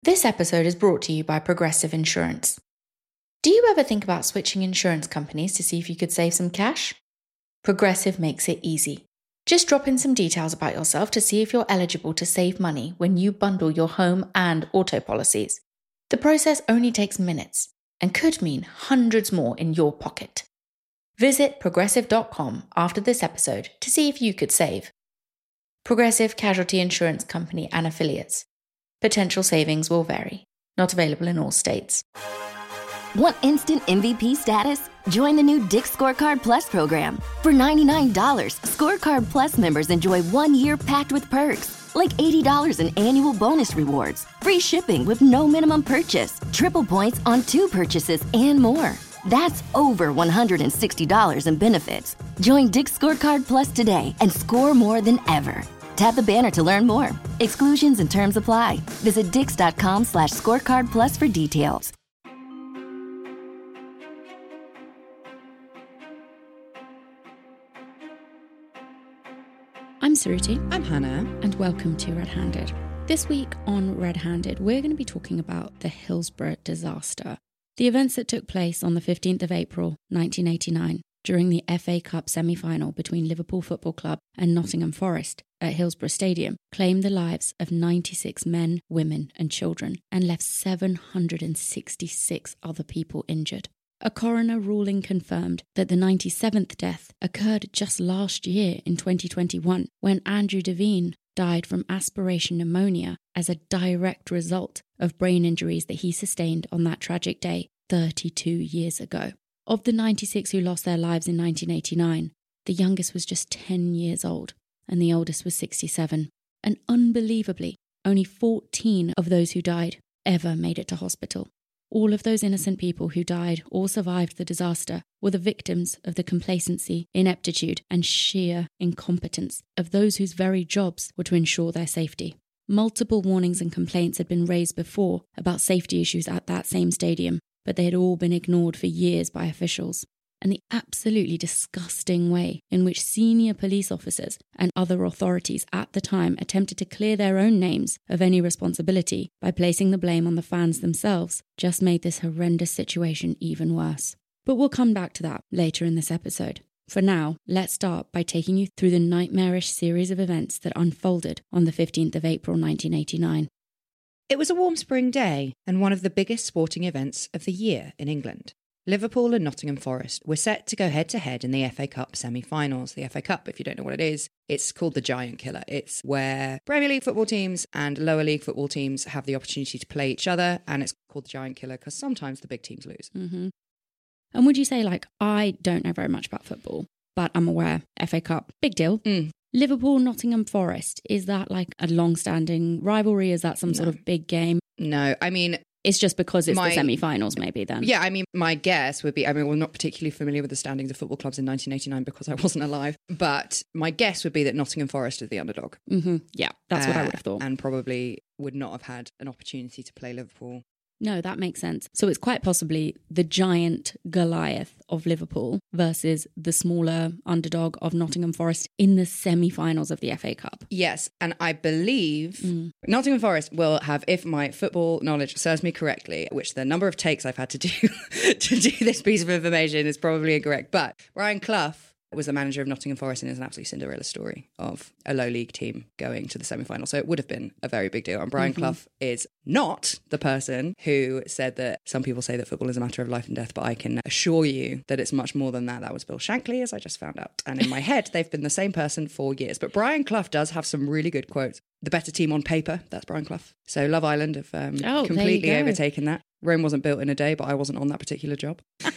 This episode is brought to you by Progressive Insurance. Do you ever think about switching insurance companies to see if you could save some cash? Progressive makes it easy. Just drop in some details about yourself to see if you're eligible to save money when you bundle your home and auto policies. The process only takes minutes and could mean hundreds more in your pocket. Visit progressive.com after this episode to see if you could save. Progressive Casualty Insurance Company and Affiliates. Potential savings will vary. Not available in all states. Want instant MVP status? Join the new Dick's Scorecard Plus program. For $99, Scorecard Plus members enjoy 1 year packed with perks, like $80 in annual bonus rewards, free shipping with no minimum purchase, triple points on 2 purchases, and more. That's over $160 in benefits. Join Dick's Scorecard Plus today and score more than ever. Tap the banner to learn more. Exclusions and terms apply. Visit dix.com/scorecardplus for details. I'm Suruti. I'm Hannah. And welcome to Red Handed. This week on Red Handed, we're going to be talking about the Hillsborough disaster. The events that took place on the 15th of April, 1989, during the FA Cup semi-final between Liverpool Football Club and Nottingham Forest at Hillsborough Stadium claimed the lives of 96 men, women and children and left 766 other people injured. A coroner ruling confirmed that the 97th death occurred just last year in 2021 when Andrew Devine died from aspiration pneumonia as a direct result of brain injuries that he sustained on that tragic day 32 years ago. Of the 96 who lost their lives in 1989, the youngest was just 10 years old and the oldest was 67. And unbelievably, only 14 of those who died ever made it to hospital. All of those innocent people who died or survived the disaster were the victims of the complacency, ineptitude, and sheer incompetence of those whose very jobs were to ensure their safety. Multiple warnings and complaints had been raised before about safety issues at that same stadium, but they had all been ignored for years by officials. And the absolutely disgusting way in which senior police officers and other authorities at the time attempted to clear their own names of any responsibility by placing the blame on the fans themselves just made this horrendous situation even worse. But we'll come back to that later in this episode. For now, let's start by taking you through the nightmarish series of events that unfolded on the 15th of April 1989. It was a warm spring day and one of the biggest sporting events of the year in England. Liverpool and Nottingham Forest were set to go head-to-head in the FA Cup semi-finals. The FA Cup, if you don't know what it is, it's called the Giant Killer. It's where Premier League football teams and lower league football teams have the opportunity to play each other, and it's called the Giant Killer because sometimes the big teams lose. Mm-hmm. And would you say, I don't know very much about football, but I'm aware FA Cup, big deal. Liverpool, Nottingham Forest, is that a long-standing rivalry? Is that some sort of big game? No, I mean... It's just because it's the semi-finals, maybe, then. Yeah, I mean, my guess would be, we're not particularly familiar with the standings of football clubs in 1989 because I wasn't alive, but my guess would be that Nottingham Forest is the underdog. Mm-hmm. Yeah, that's what I would have thought. And probably would not have had an opportunity to play Liverpool. No, that makes sense. So it's quite possibly the giant Goliath of Liverpool versus the smaller underdog of Nottingham Forest in the semi-finals of the FA Cup. Yes, and I believe Nottingham Forest will have, if my football knowledge serves me correctly, which the number of takes I've had to do to do this piece of information is probably incorrect, but Brian Clough was the manager of Nottingham Forest and is an absolute Cinderella story of a low league team going to the semi-final. So it would have been a very big deal. And Brian Clough is not the person who said that some people say that football is a matter of life and death, but I can assure you that it's much more than that. That was Bill Shankly, as I just found out. And in my head, they've been the same person for years. But Brian Clough does have some really good quotes. The better team on paper, that's Brian Clough. So Love Island have completely overtaken that. Rome wasn't built in a day, but I wasn't on that particular job.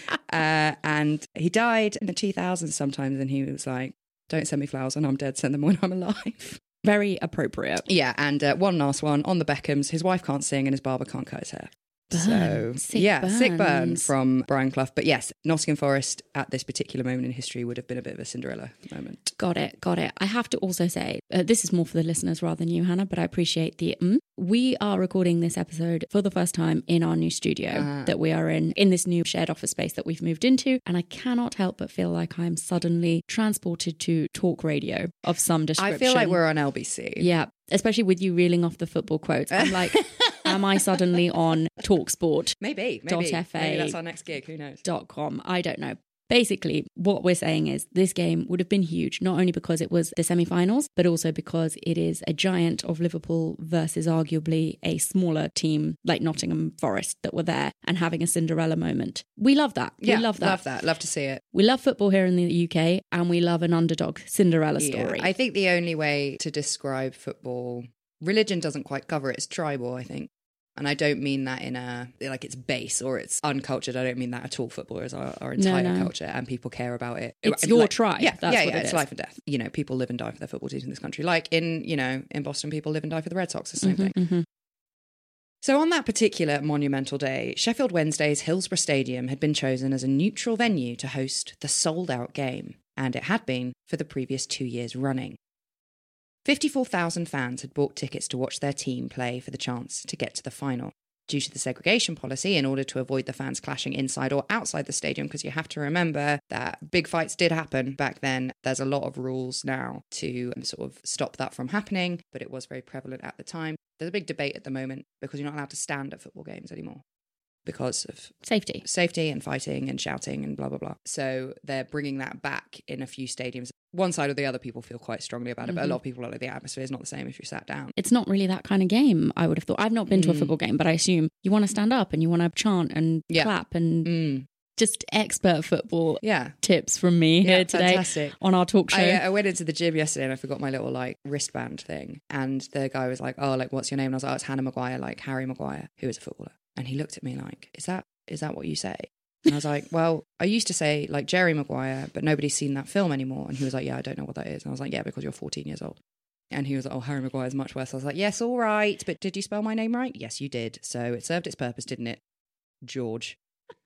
And he died in the 2000s sometimes, and he was like, don't send me flowers when I'm dead, send them when I'm alive. Very appropriate. Yeah, and one last one, on the Beckhams, his wife can't sing and his barber can't cut his hair. Burn. Sick burn from Brian Clough. But yes, Nottingham Forest at this particular moment in history would have been a bit of a Cinderella moment. Got it. I have to also say, this is more for the listeners rather than you, Hannah, but I appreciate the We are recording this episode for the first time in our new studio that we are in this new shared office space that we've moved into. And I cannot help but feel like I'm suddenly transported to talk radio of some description. I feel like we're on LBC. Yeah, especially with you reeling off the football quotes. I'm like... Am I suddenly on TalkSport? Maybe that's our next gig. Who knows? .com. I don't know. Basically, what we're saying is this game would have been huge, not only because it was the semi-finals, but also because it is a giant of Liverpool versus arguably a smaller team like Nottingham Forest that were there and having a Cinderella moment. We love that. Yeah, we love that. Love to see it. We love football here in the UK and we love an underdog Cinderella story. I think the only way to describe football, religion doesn't quite cover it, it's tribal, I think. And I don't mean that in a, like it's base or it's uncultured. I don't mean that at all. Football is our entire culture and people care about it. It's your tribe. Yeah, That's what it's life and death. You know, people live and die for their football teams in this country. Like in Boston, people live and die for the Red Sox. It's the same thing. Mm-hmm. So on that particular monumental day, Sheffield Wednesday's Hillsborough Stadium had been chosen as a neutral venue to host the sold-out game. And it had been for the previous 2 years running. 54,000 fans had bought tickets to watch their team play for the chance to get to the final. Due to the segregation policy, in order to avoid the fans clashing inside or outside the stadium, because you have to remember that big fights did happen back then. There's a lot of rules now to sort of stop that from happening, but it was very prevalent at the time. There's a big debate at the moment because you're not allowed to stand at football games anymore because of safety and fighting and shouting and blah, blah, blah. So they're bringing that back in a few stadiums. One side or the other, people feel quite strongly about it, but a lot of people are like, the atmosphere is not the same if you sat down. It's not really that kind of game, I would have thought. I've not been to a football game, but I assume you want to stand up and you want to chant and clap and just expert football tips from me here today fantastic. On our talk show. I went into the gym yesterday and I forgot my little like wristband thing. And the guy was like, oh, like, what's your name? And I was like, oh, it's Hannah Maguire, like Harry Maguire, who is a footballer. And he looked at me like, is that what you say? And I was like, well, I used to say like Jerry Maguire, but nobody's seen that film anymore. And he was like, yeah, I don't know what that is. And I was like, yeah, because you're 14 years old. And he was like, oh, Harry Maguire is much worse. I was like, yes, all right. But did you spell my name right? Yes, you did. So it served its purpose, didn't it? George.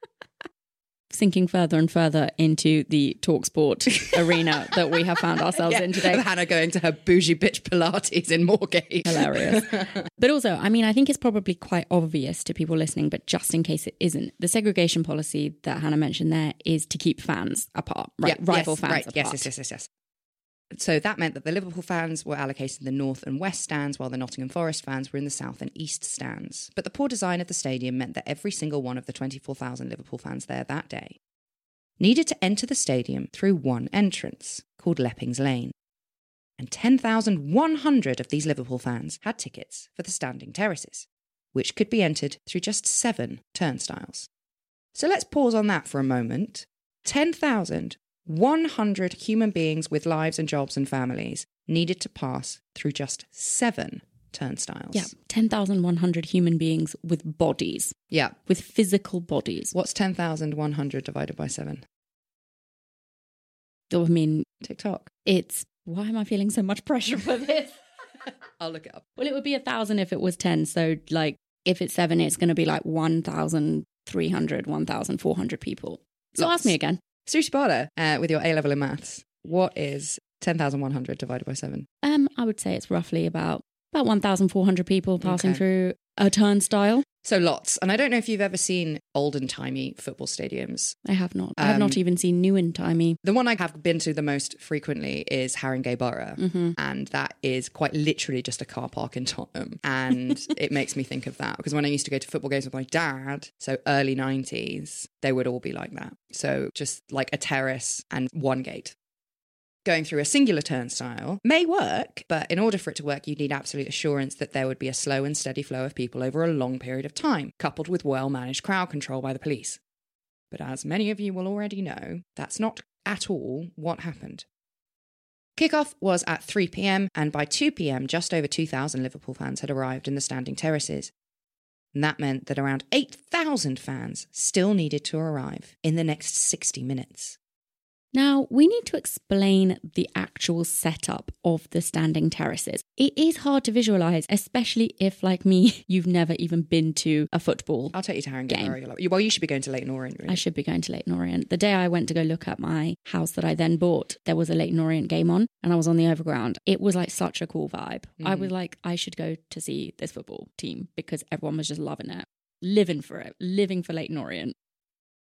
Sinking further and further into the TalkSport arena that we have found ourselves in today. Hannah going to her bougie bitch Pilates in Moorgate. Hilarious. But also, I mean, I think it's probably quite obvious to people listening, but just in case it isn't, the segregation policy that Hannah mentioned there is to keep fans apart, right? Rival fans apart. Yes. So that meant that the Liverpool fans were allocated the north and west stands, while the Nottingham Forest fans were in the south and east stands. But the poor design of the stadium meant that every single one of the 24,000 Liverpool fans there that day needed to enter the stadium through one entrance, called Leppings Lane. And 10,100 of these Liverpool fans had tickets for the standing terraces, which could be entered through just 7 turnstiles. So let's pause on that for a moment. 10,100 human beings with lives and jobs and families needed to pass through just 7 turnstiles. Yeah, 10,100 human beings with bodies. Yeah. With physical bodies. What's 10,100 divided by 7? I mean... TikTok. It's... Why am I feeling so much pressure for this? I'll look it up. Well, it would be 1,000 if it was 10. So, like, if it's 7, it's going to be like 1,300, 1,400 people. So ask me again. Sushi Sparta, with your A-level in maths, what is 10,100 divided by 7? I would say it's roughly about 1,400 people passing through a turnstile. So lots. And I don't know if you've ever seen olden-timey football stadiums. I have not. I have not even seen new-and-timey. The one I have been to the most frequently is Haringey Borough. Mm-hmm. And that is quite literally just a car park in Tottenham. And it makes me think of that. Because when I used to go to football games with my dad, so early 90s, they would all be like that. So just like a terrace and one gate. Going through a singular turnstile may work, but in order for it to work, you need absolute assurance that there would be a slow and steady flow of people over a long period of time, coupled with well-managed crowd control by the police. But as many of you will already know, that's not at all what happened. Kickoff was at 3 p.m, and by 2 p.m, just over 2,000 Liverpool fans had arrived in the standing terraces. And that meant that around 8,000 fans still needed to arrive in the next 60 minutes. Now, we need to explain the actual setup of the standing terraces. It is hard to visualise, especially if, like me, you've never even been to a football I'll take you to Haringey Borough. Well, you should be going to Leyton Orient. Really. I should be going to Leyton Orient. The day I went to go look at my house that I then bought, there was a Leyton Orient game on, and I was on the overground. It was like such a cool vibe. I was like, I should go to see this football team because everyone was just loving it, living for it, living for Leyton Orient.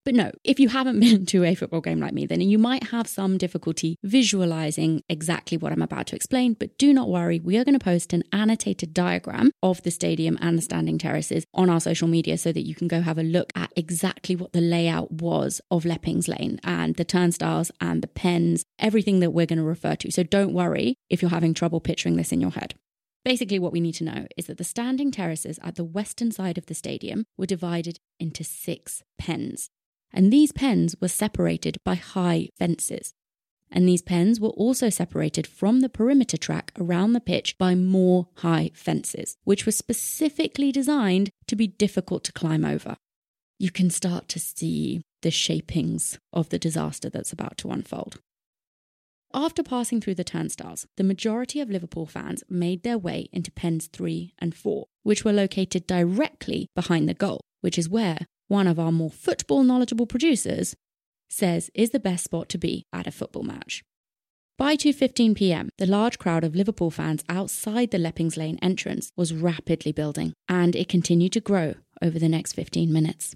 But no, if you haven't been to a football game like me, then you might have some difficulty visualizing exactly what I'm about to explain. But do not worry, we are going to post an annotated diagram of the stadium and the standing terraces on our social media so that you can go have a look at exactly what the layout was of Leppings Lane and the turnstiles and the pens, everything that we're going to refer to. So don't worry if you're having trouble picturing this in your head. Basically, what we need to know is that the standing terraces at the western side of the stadium were divided into 6 pens. And these pens were separated by high fences. And these pens were also separated from the perimeter track around the pitch by more high fences, which were specifically designed to be difficult to climb over. You can start to see the shapings of the disaster that's about to unfold. After passing through the turnstiles, the majority of Liverpool fans made their way into pens 3 and 4, which were located directly behind the goal, which is where one of our more football knowledgeable producers says is the best spot to be at a football match. By 2:15 p.m, the large crowd of Liverpool fans outside the Leppings Lane entrance was rapidly building, and it continued to grow over the next 15 minutes.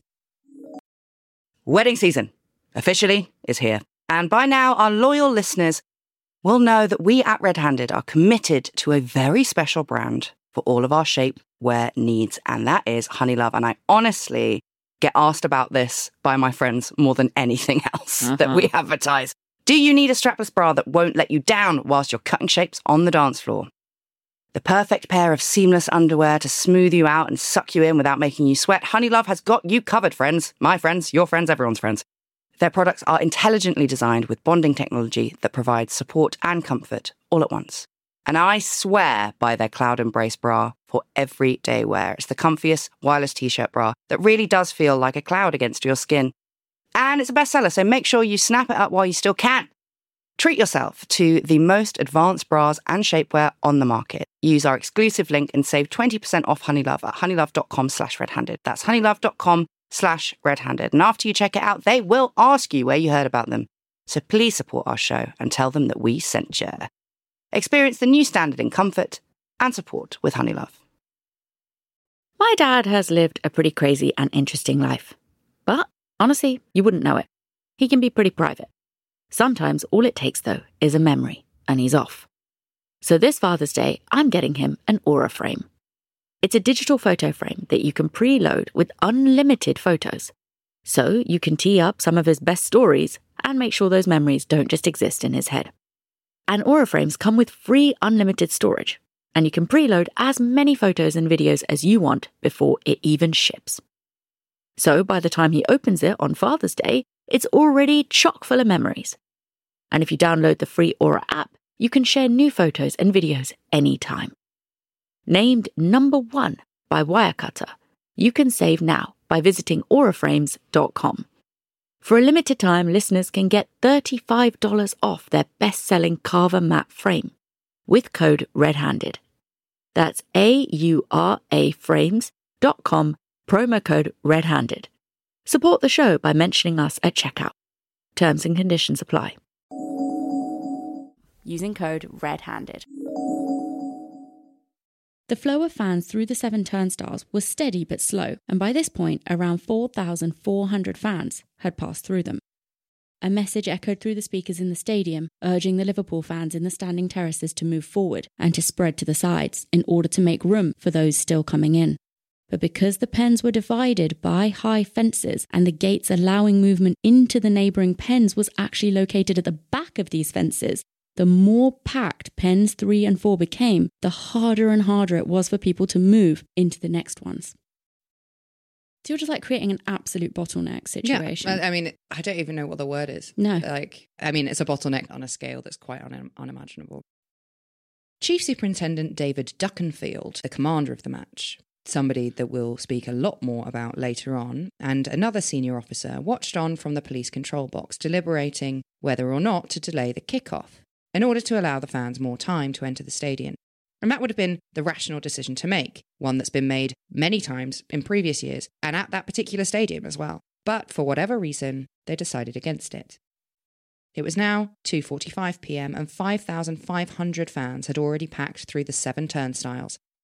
Wedding season, officially, is here. And by now, our loyal listeners will know that we at Red Handed are committed to a very special brand for all of our shapewear needs, and that is Honeylove. And I honestly get asked about this by my friends more than anything else that we advertise. Do you need a strapless bra that won't let you down whilst you're cutting shapes on the dance floor? The perfect pair of seamless underwear to smooth you out and suck you in without making you sweat? Honeylove has got you covered, friends. My friends, your friends, everyone's friends. Their products are intelligently designed with bonding technology that provides support and comfort all at once. And I swear by their Cloud Embrace bra for everyday wear. It's the comfiest wireless t-shirt bra that really does feel like a cloud against your skin. And it's a bestseller, so make sure you snap it up while you still can. Treat yourself to the most advanced bras and shapewear on the market. Use our exclusive link and save 20% off Honeylove at honeylove.com/redhanded. That's honeylove.com/redhanded. And after you check it out, they will ask you where you heard about them. So please support our show and tell them that we sent you. Experience the new standard in comfort and support with Honeylove. My dad has lived a pretty crazy and interesting life. But honestly, you wouldn't know it. He can be pretty private. Sometimes all it takes, though, is a memory, and he's off. So this Father's Day, I'm getting him an Aura frame. It's a digital photo frame that you can preload with unlimited photos. So you can tee up some of his best stories and make sure those memories don't just exist in his head. And Aura frames come with free unlimited storage, and you can preload as many photos and videos as you want before it even ships. So by the time he opens it on Father's Day, it's already chock full of memories. And if you download the free Aura app, you can share new photos and videos anytime. Named number 1 by Wirecutter, you can save now by visiting auraframes.com. For a limited time, listeners can get $35 off their best-selling Carver matte frame with code REDHANDED. That's auraframes.com, promo code REDHANDED. Support the show by mentioning us at checkout. Terms and conditions apply. Using code REDHANDED. The flow of fans through the 7 turnstiles was steady but slow, and by this point, around 4,400 fans had passed through them. A message echoed through the speakers in the stadium, urging the Liverpool fans in the standing terraces to move forward and to spread to the sides in order to make room for those still coming in. But because the pens were divided by high fences and the gates allowing movement into the neighbouring pens was actually located at the back of these fences, the more packed pens 3 and 4 became, the harder and harder it was for people to move into the next ones. So you're just like creating an absolute bottleneck situation. Yeah, I mean, I don't even know what the word is. No. It's a bottleneck on a scale that's quite unimaginable. Chief Superintendent David Duckenfield, the commander of the match, somebody that we'll speak a lot more about later on, and another senior officer watched on from the police control box, deliberating whether or not to delay the kickoff in order to allow the fans more time to enter the stadium. And that would have been the rational decision to make, one that's been made many times in previous years, and at that particular stadium as well. But for whatever reason, they decided against it. It was now 2:45 p.m. and 5,500 fans had already packed through the 7 turnstiles,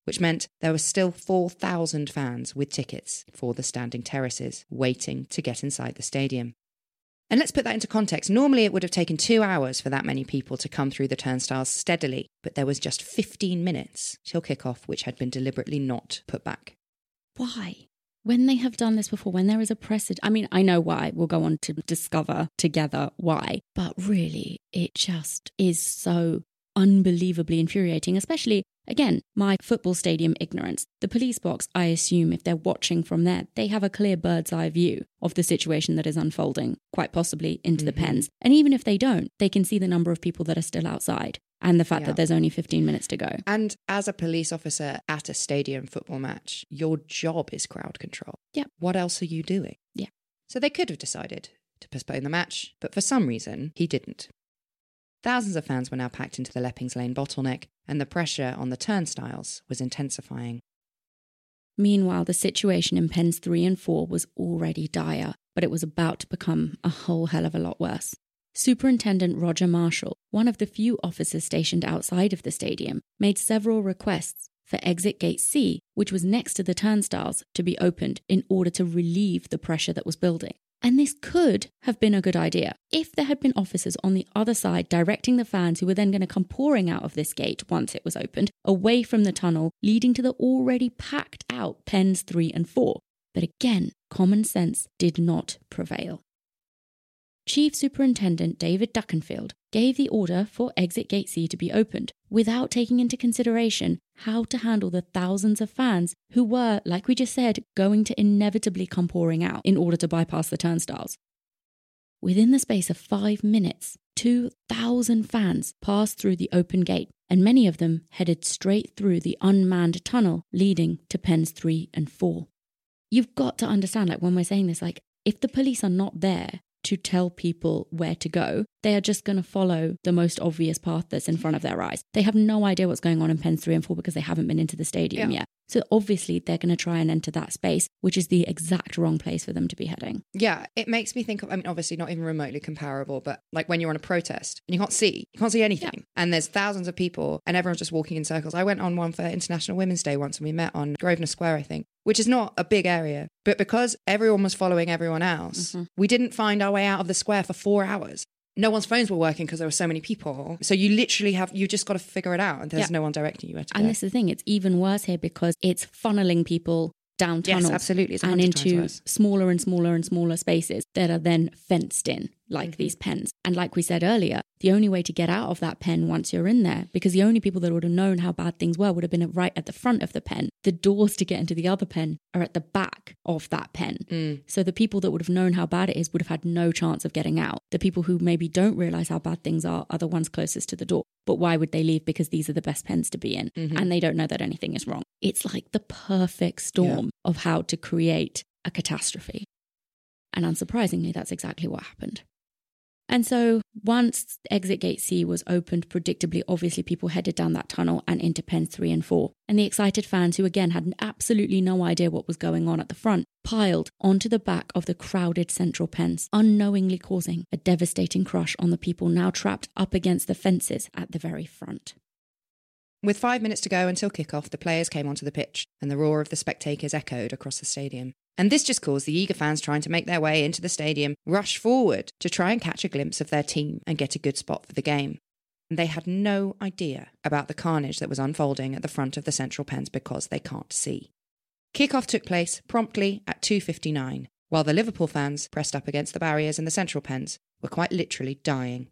which meant there were still 4,000 fans with tickets for the standing terraces waiting to get inside the stadium. And let's put that into context. Normally it would have taken 2 hours for that many people to come through the turnstiles steadily, but there was just 15 minutes till kickoff, which had been deliberately not put back. Why? When they have done this before, when there is a precedent, I mean, I know why, we'll go on to discover together why, but really, it just is so unbelievably infuriating, especially, again, my football stadium ignorance. The police box, I assume, if they're watching from there, they have a clear bird's eye view of the situation that is unfolding, quite possibly into the pens. And even if they don't, they can see the number of people that are still outside and the fact that there's only 15 minutes to go. And as a police officer at a stadium football match, your job is crowd control. Yeah. What else are you doing? Yeah. So they could have decided to postpone the match, but for some reason, he didn't. Thousands of fans were now packed into the Leppings Lane bottleneck, and the pressure on the turnstiles was intensifying. Meanwhile, the situation in pens 3 and 4 was already dire, but it was about to become a whole hell of a lot worse. Superintendent Roger Marshall, one of the few officers stationed outside of the stadium, made several requests for Exit Gate C, which was next to the turnstiles, to be opened in order to relieve the pressure that was building. And this could have been a good idea if there had been officers on the other side directing the fans who were then going to come pouring out of this gate once it was opened, away from the tunnel leading to the already packed out pens 3 and 4. But again, common sense did not prevail. Chief Superintendent David Duckenfield gave the order for Exit Gate C to be opened without taking into consideration how to handle the thousands of fans who were, like we just said, going to inevitably come pouring out in order to bypass the turnstiles. Within the space of 5 minutes, 2,000 fans passed through the open gate, and many of them headed straight through the unmanned tunnel leading to pens 3 and 4. You've got to understand, when we're saying this, if the police are not there to tell people where to go, they are just going to follow the most obvious path that's in front of their eyes. They have no idea what's going on in pens 3 and 4 because they haven't been into the stadium yet. So obviously they're going to try and enter that space, which is the exact wrong place for them to be heading. Yeah, it makes me think of, obviously not even remotely comparable, but like when you're on a protest and you can't see anything. And there's thousands of people and everyone's just walking in circles. I went on one for International Women's Day once and we met on Grosvenor Square, I think, which is not a big area. But because everyone was following everyone else, we didn't find our way out of the square for 4 hours. No one's phones were working because there were so many people. So you literally you just got to figure it out and there's no one directing you where to go. And this is the thing, it's even worse here because it's funneling people down tunnels. Yes, absolutely. It's and into smaller and smaller and smaller spaces that are then fenced in, like these pens. And like we said earlier, the only way to get out of that pen once you're in there, because the only people that would have known how bad things were would have been right at the front of the pen. The doors to get into the other pen are at the back of that pen. So the people that would have known how bad it is would have had no chance of getting out. The people who maybe don't realise how bad things are the ones closest to the door. But why would they leave? Because these are the best pens to be in. And they don't know that anything is wrong. It's like the perfect storm of how to create a catastrophe. And unsurprisingly, that's exactly what happened. And so once Exit Gate C was opened, predictably, obviously people headed down that tunnel and into pens 3 and 4. And the excited fans, who again had absolutely no idea what was going on at the front, piled onto the back of the crowded central pens, unknowingly causing a devastating crush on the people now trapped up against the fences at the very front. With 5 minutes to go until kickoff, the players came onto the pitch and the roar of the spectators echoed across the stadium. And this just caused the eager fans trying to make their way into the stadium rush forward to try and catch a glimpse of their team and get a good spot for the game. And they had no idea about the carnage that was unfolding at the front of the central pens because they can't see. Kickoff took place promptly at 2:59, while the Liverpool fans pressed up against the barriers in the central pens were quite literally dying.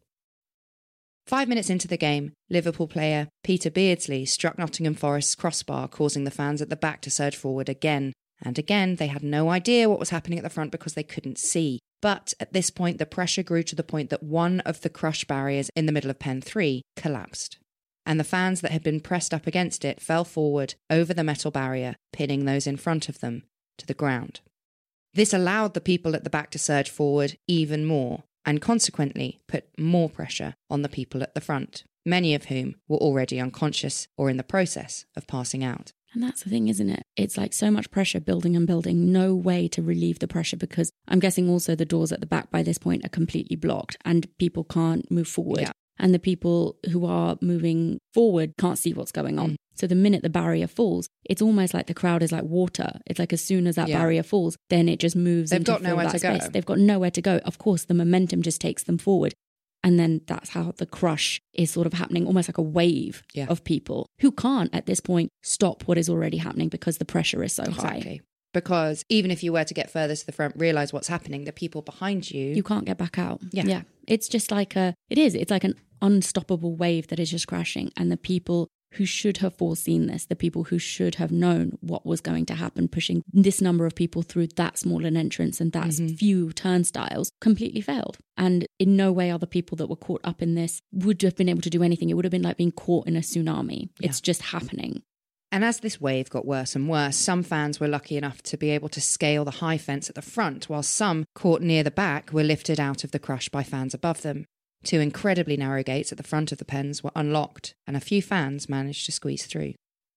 5 minutes into the game, Liverpool player Peter Beardsley struck Nottingham Forest's crossbar, causing the fans at the back to surge forward again. And again, they had no idea what was happening at the front because they couldn't see. But at this point, the pressure grew to the point that one of the crush barriers in the middle of pen 3 collapsed. And the fans that had been pressed up against it fell forward over the metal barrier, pinning those in front of them to the ground. This allowed the people at the back to surge forward even more, and consequently put more pressure on the people at the front, many of whom were already unconscious or in the process of passing out. And that's the thing, isn't it? It's like so much pressure building and building, no way to relieve the pressure because I'm guessing also the doors at the back by this point are completely blocked and people can't move forward. Yeah. And the people who are moving forward can't see what's going on. So the minute the barrier falls, it's almost like the crowd is like water. It's like as soon as that barrier falls, then it just moves into that space. They've got nowhere to go. They've got nowhere to go. Of course, the momentum just takes them forward. And then that's how the crush is sort of happening, almost like a wave of people who can't at this point stop what is already happening because the pressure is so high. Because even if you were to get further to the front, realise what's happening, the people behind you... You can't get back out. Yeah. It's just like it's like an unstoppable wave that is just crashing. And the people who should have foreseen this, the people who should have known what was going to happen, pushing this number of people through that small an entrance and that few turnstiles, completely failed. And in no way are the people that were caught up in this would have been able to do anything. It would have been like being caught in a tsunami. It's just happening. And as this wave got worse and worse, some fans were lucky enough to be able to scale the high fence at the front, while some, caught near the back, were lifted out of the crush by fans above them. 2 incredibly narrow gates at the front of the pens were unlocked, and a few fans managed to squeeze through.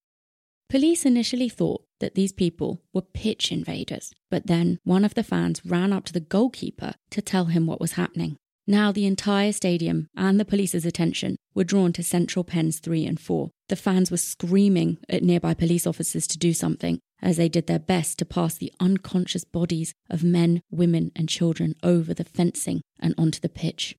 Police initially thought that these people were pitch invaders, but then one of the fans ran up to the goalkeeper to tell him what was happening. Now the entire stadium and the police's attention were drawn to central pens 3 and 4. The fans were screaming at nearby police officers to do something as they did their best to pass the unconscious bodies of men, women and children over the fencing and onto the pitch.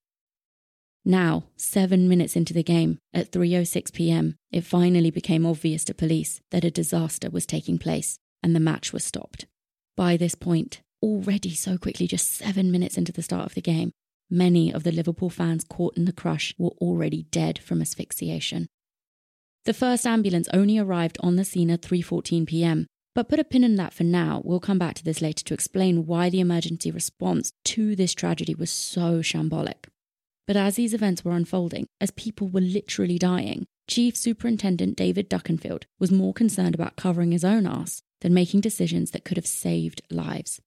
Now, 7 minutes into the game, at 3:06 p.m, it finally became obvious to police that a disaster was taking place and the match was stopped. By this point, already so quickly, just 7 minutes into the start of the game, many of the Liverpool fans caught in the crush were already dead from asphyxiation. The first ambulance only arrived on the scene at 3:14 p.m, but put a pin in that for now. We'll come back to this later to explain why the emergency response to this tragedy was so shambolic. But as these events were unfolding, as people were literally dying, Chief Superintendent David Duckenfield was more concerned about covering his own arse than making decisions that could have saved lives.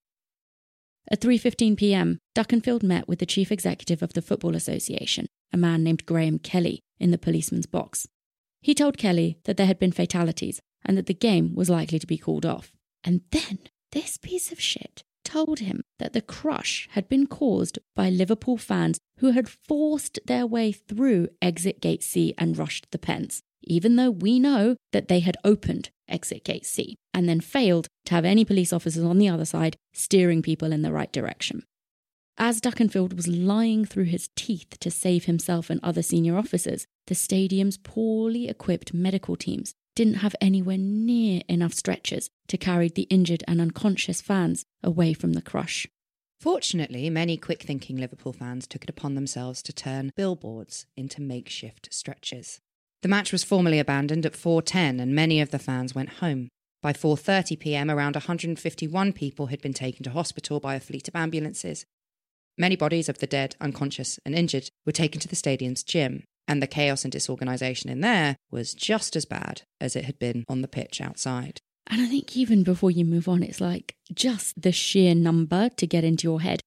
At 3:15 p.m, Duckenfield met with the Chief Executive of the Football Association, a man named Graham Kelly, in the policeman's box. He told Kelly that there had been fatalities and that the game was likely to be called off. And then this piece of shit told him that the crush had been caused by Liverpool fans who had forced their way through Exit Gate C and rushed the pens, even though we know that they had opened Exit Gate C and then failed to have any police officers on the other side steering people in the right direction. As Duckenfield was lying through his teeth to save himself and other senior officers, the stadium's poorly equipped medical teams didn't have anywhere near enough stretchers to carry the injured and unconscious fans away from the crush. Fortunately, many quick-thinking Liverpool fans took it upon themselves to turn billboards into makeshift stretchers. The match was formally abandoned at 4:10 and many of the fans went home. By 4:30 p.m, around 151 people had been taken to hospital by a fleet of ambulances. Many bodies of the dead, unconscious and injured were taken to the stadium's gym, and the chaos and disorganisation in there was just as bad as it had been on the pitch outside. And I think even before you move on, it's like just the sheer number to get into your head.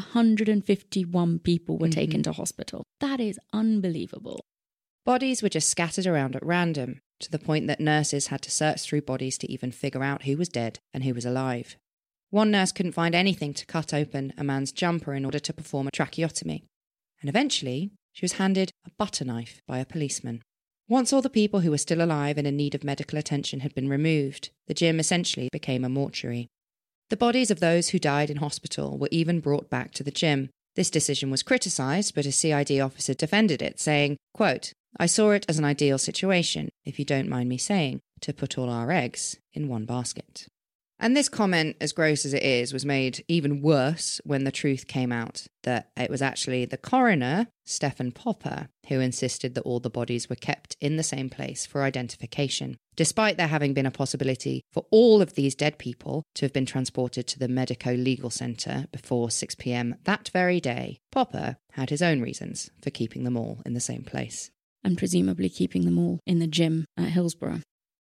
151 people were taken to hospital. That is unbelievable. Bodies were just scattered around at random, to the point that nurses had to search through bodies to even figure out who was dead and who was alive. One nurse couldn't find anything to cut open a man's jumper in order to perform a tracheotomy. And eventually, she was handed a butter knife by a policeman. Once all the people who were still alive and in need of medical attention had been removed, the gym essentially became a mortuary. The bodies of those who died in hospital were even brought back to the gym. This decision was criticised, but a CID officer defended it, saying, quote, "I saw it as an ideal situation, if you don't mind me saying, to put all our eggs in one basket." And this comment, as gross as it is, was made even worse when the truth came out that it was actually the coroner, Stephen Popper, who insisted that all the bodies were kept in the same place for identification, despite there having been a possibility for all of these dead people to have been transported to the Medico-Legal Centre before 6 p.m. that very day. Popper had his own reasons for keeping them all in the same place. And presumably keeping them all in the gym at Hillsborough.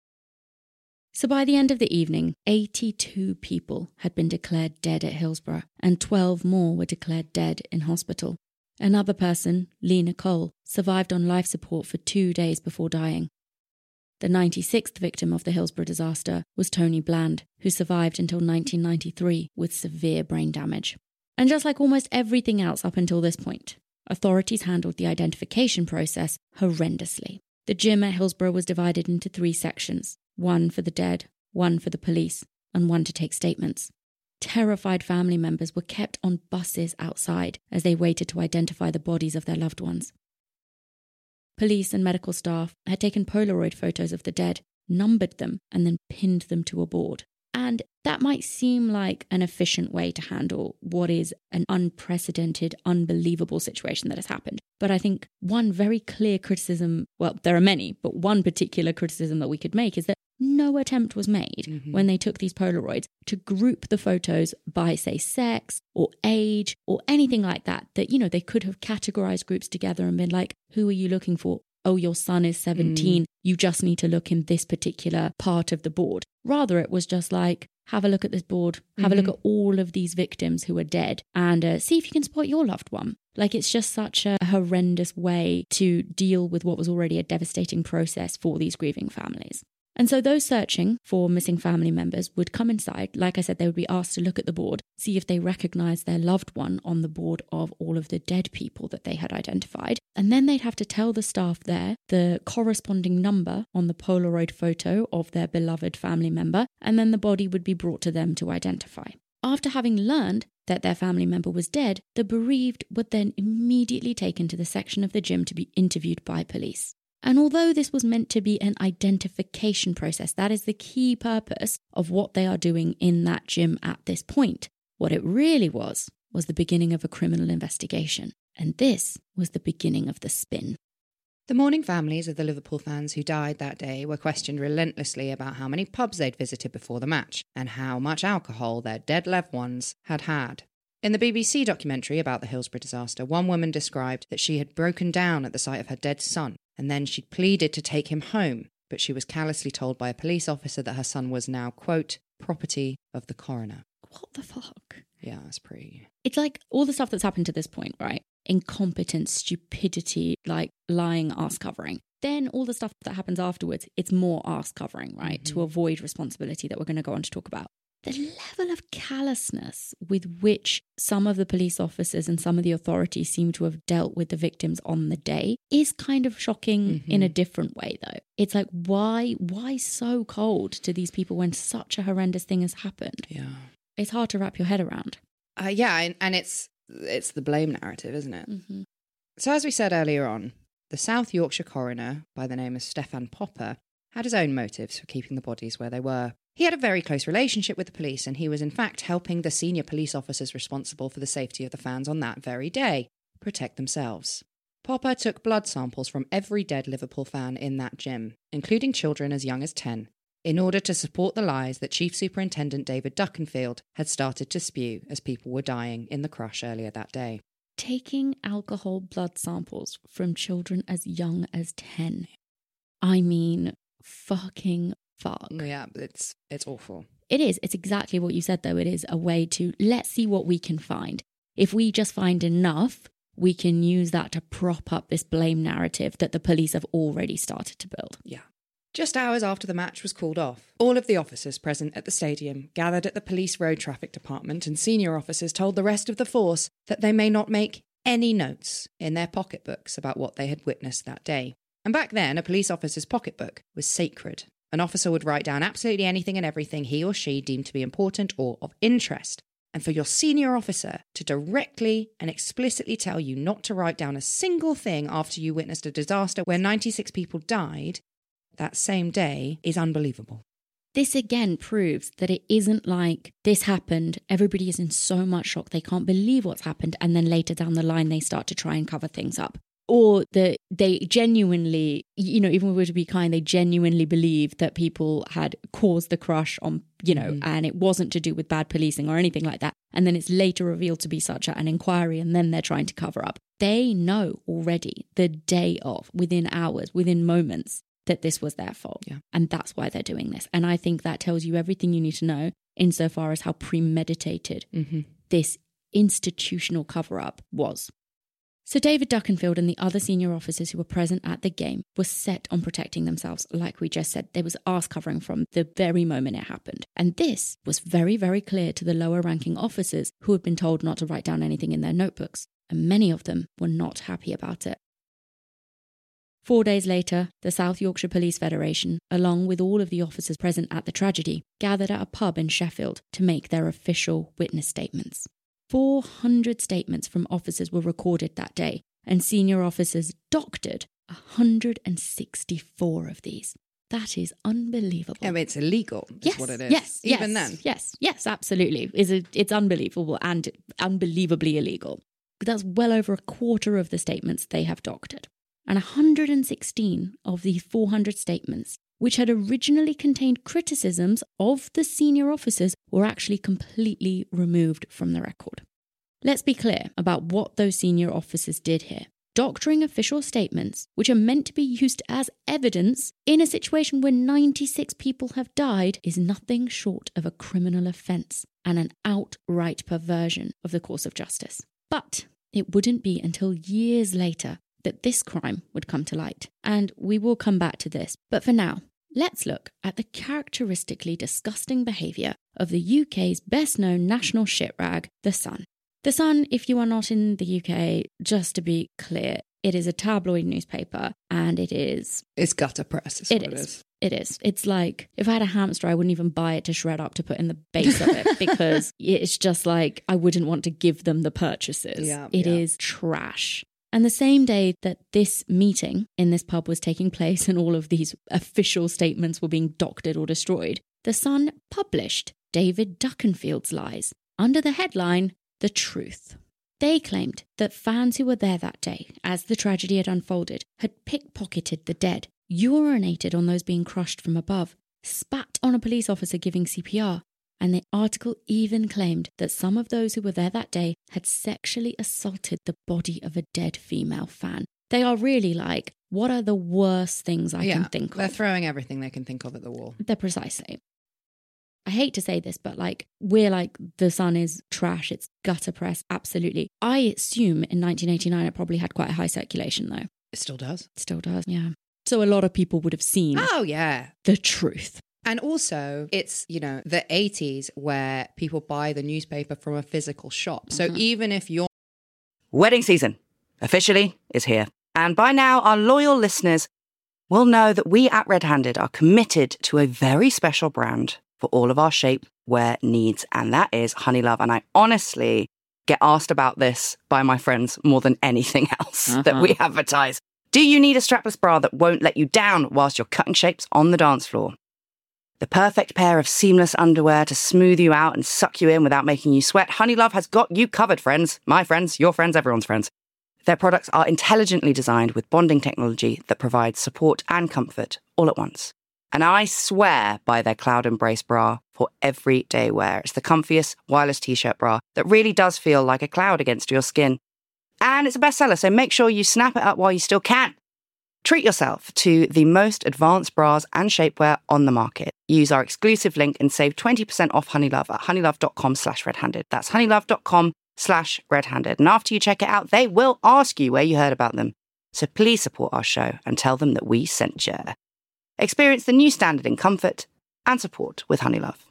So by the end of the evening, 82 people had been declared dead at Hillsborough, and 12 more were declared dead in hospital. Another person, Lee Nicole, survived on life support for 2 days before dying. The 96th victim of the Hillsborough disaster was Tony Bland, who survived until 1993 with severe brain damage. And just like almost everything else up until this point, authorities handled the identification process horrendously. The gym at Hillsborough was divided into 3 sections, one for the dead, one for the police, and one to take statements. Terrified family members were kept on buses outside as they waited to identify the bodies of their loved ones. Police and medical staff had taken Polaroid photos of the dead, numbered them, and then pinned them to a board. And that might seem like an efficient way to handle what is an unprecedented, unbelievable situation that has happened. But I think one very clear criticism, well, there are many, but one particular criticism that we could make is that no attempt was made when they took these Polaroids to group the photos by, say, sex or age or anything like that, they could have categorized groups together and been like, who are you looking for? Oh, your son is 17. You just need to look in this particular part of the board. Rather, it was just like, have a look at this board, have a look at all of these victims who are dead and see if you can spot your loved one. Like, it's just such a horrendous way to deal with what was already a devastating process for these grieving families. And so those searching for missing family members would come inside. Like I said, they would be asked to look at the board, see if they recognised their loved one on the board of all of the dead people that they had identified. And then they'd have to tell the staff there the corresponding number on the Polaroid photo of their beloved family member, and then the body would be brought to them to identify. After having learned that their family member was dead, the bereaved were then immediately taken to the section of the gym to be interviewed by police. And although this was meant to be an identification process, that is the key purpose of what they are doing in that gym at this point. What it really was the beginning of a criminal investigation. And this was the beginning of the spin. The mourning families of the Liverpool fans who died that day were questioned relentlessly about how many pubs they'd visited before the match and how much alcohol their dead loved ones had had. In the BBC documentary about the Hillsborough disaster, one woman described that she had broken down at the sight of her dead son, and then she pleaded to take him home, but she was callously told by a police officer that her son was now, quote, property of the coroner. What the fuck? Yeah, that's pretty... It's like all the stuff that's happened to this point, right? Incompetence, stupidity, like lying, arse covering. Then all the stuff that happens afterwards, it's more arse covering, right? To avoid responsibility that we're going to go on to talk about. The level of callousness with which some of the police officers and some of the authorities seem to have dealt with the victims on the day is kind of shocking in a different way, though. It's like, why so cold to these people when such a horrendous thing has happened? Yeah. It's hard to wrap your head around. Yeah, and it's the blame narrative, isn't it? So as we said earlier on, the South Yorkshire coroner, by the name of Stefan Popper, had his own motives for keeping the bodies where they were. He had a very close relationship with the police, and he was in fact helping the senior police officers responsible for the safety of the fans on that very day protect themselves. Popper took blood samples from every dead Liverpool fan in that gym, including children as young as 10, in order to support the lies that Chief Superintendent David Duckenfield had started to spew as people were dying in the crush earlier that day. Taking alcohol blood samples from children as young as 10. I mean, fucking fuck. Yeah, it's awful. It is. It's exactly what you said, though. It is a way to, let's see what we can find. If we just find enough, we can use that to prop up this blame narrative that the police have already started to build. Yeah. Just hours after the match was called off, all of the officers present at the stadium gathered at the police road traffic department, and senior officers told the rest of the force that they may not make any notes in their pocketbooks about what they had witnessed that day. And back then, a police officer's pocketbook was sacred. An officer would write down absolutely anything and everything he or she deemed to be important or of interest. And for your senior officer to directly and explicitly tell you not to write down a single thing after you witnessed a disaster where 96 people died that same day is unbelievable. This again proves that it isn't like this happened, everybody is in so much shock, they can't believe what's happened, and then later down the line they start to try and cover things up. Or that they genuinely, even if we were to be kind, they genuinely believe that people had caused the crush on, and it wasn't to do with bad policing or anything like that. And then it's later revealed to be such an inquiry, and then they're trying to cover up. They know already the day of, within hours, within moments, that this was their fault. Yeah. And that's why they're doing this. And I think that tells you everything you need to know insofar as how premeditated this institutional cover-up was. So David Duckenfield and the other senior officers who were present at the game were set on protecting themselves. Like we just said, there was arse covering from the very moment it happened. And this was very, very clear to the lower ranking officers who had been told not to write down anything in their notebooks. And many of them were not happy about it. 4 days later, the South Yorkshire Police Federation, along with all of the officers present at the tragedy, gathered at a pub in Sheffield to make their official witness statements. 400 statements from officers were recorded that day, and senior officers doctored 164 of these. That is unbelievable. I mean, it's illegal, is what it is. Yes, Even then. Yes, absolutely. It's unbelievable and unbelievably illegal. That's well over a quarter of the statements they have doctored. And 116 of the 400 statements, which had originally contained criticisms of the senior officers, were actually completely removed from the record. Let's be clear about what those senior officers did here. Doctoring official statements, which are meant to be used as evidence in a situation where 96 people have died, is nothing short of a criminal offence and an outright perversion of the course of justice. But it wouldn't be until years later that this crime would come to light, and we will come back to this. But for now, let's look at the characteristically disgusting behaviour of the UK's best-known national shitrag, The Sun. The Sun, if you are not in the UK, just to be clear, it is a tabloid newspaper, and it is... It's gutter press, is what it is. It is. It's like, if I had a hamster, I wouldn't even buy it to shred up to put in the base of it, because it's just like, I wouldn't want to give them the purchases. It is trash. And the same day that this meeting in this pub was taking place and all of these official statements were being doctored or destroyed, The Sun published David Duckenfield's lies under the headline, The Truth. They claimed that fans who were there that day, as the tragedy had unfolded, had pickpocketed the dead, urinated on those being crushed from above, spat on a police officer giving CPR, and the article even claimed that some of those who were there that day had sexually assaulted the body of a dead female fan. They are really like, what are the worst things I can think of? They're throwing everything they can think of at the wall. They're precisely. I hate to say this, but like, we're like, The Sun is trash, it's gutter press, absolutely. I assume in 1989 it probably had quite a high circulation though. It still does. It still does, yeah. So a lot of people would have seen The Truth. And also, it's, you know, the 80s where people buy the newspaper from a physical shop. So even if you're... Wedding season officially is here. And by now, our loyal listeners will know that we at Red Handed are committed to a very special brand for all of our shapewear needs, and that is Honey Love. And I honestly get asked about this by my friends more than anything else that we advertise. Do you need a strapless bra that won't let you down whilst you're cutting shapes on the dance floor? The perfect pair of seamless underwear to smooth you out and suck you in without making you sweat? Honey Love has got you covered, friends. My friends, your friends, everyone's friends. Their products are intelligently designed with bonding technology that provides support and comfort all at once. And I swear by their Cloud Embrace bra for everyday wear. It's the comfiest wireless t-shirt bra that really does feel like a cloud against your skin. And it's a bestseller, so make sure you snap it up while you still can. Treat yourself to the most advanced bras and shapewear on the market. Use our exclusive link and save 20% off Honey Love at honeylove.com/redhanded. That's honeylove.com/redhanded. And after you check it out, they will ask you where you heard about them. So please support our show and tell them that we sent you. Experience the new standard in comfort and support with Honey Love.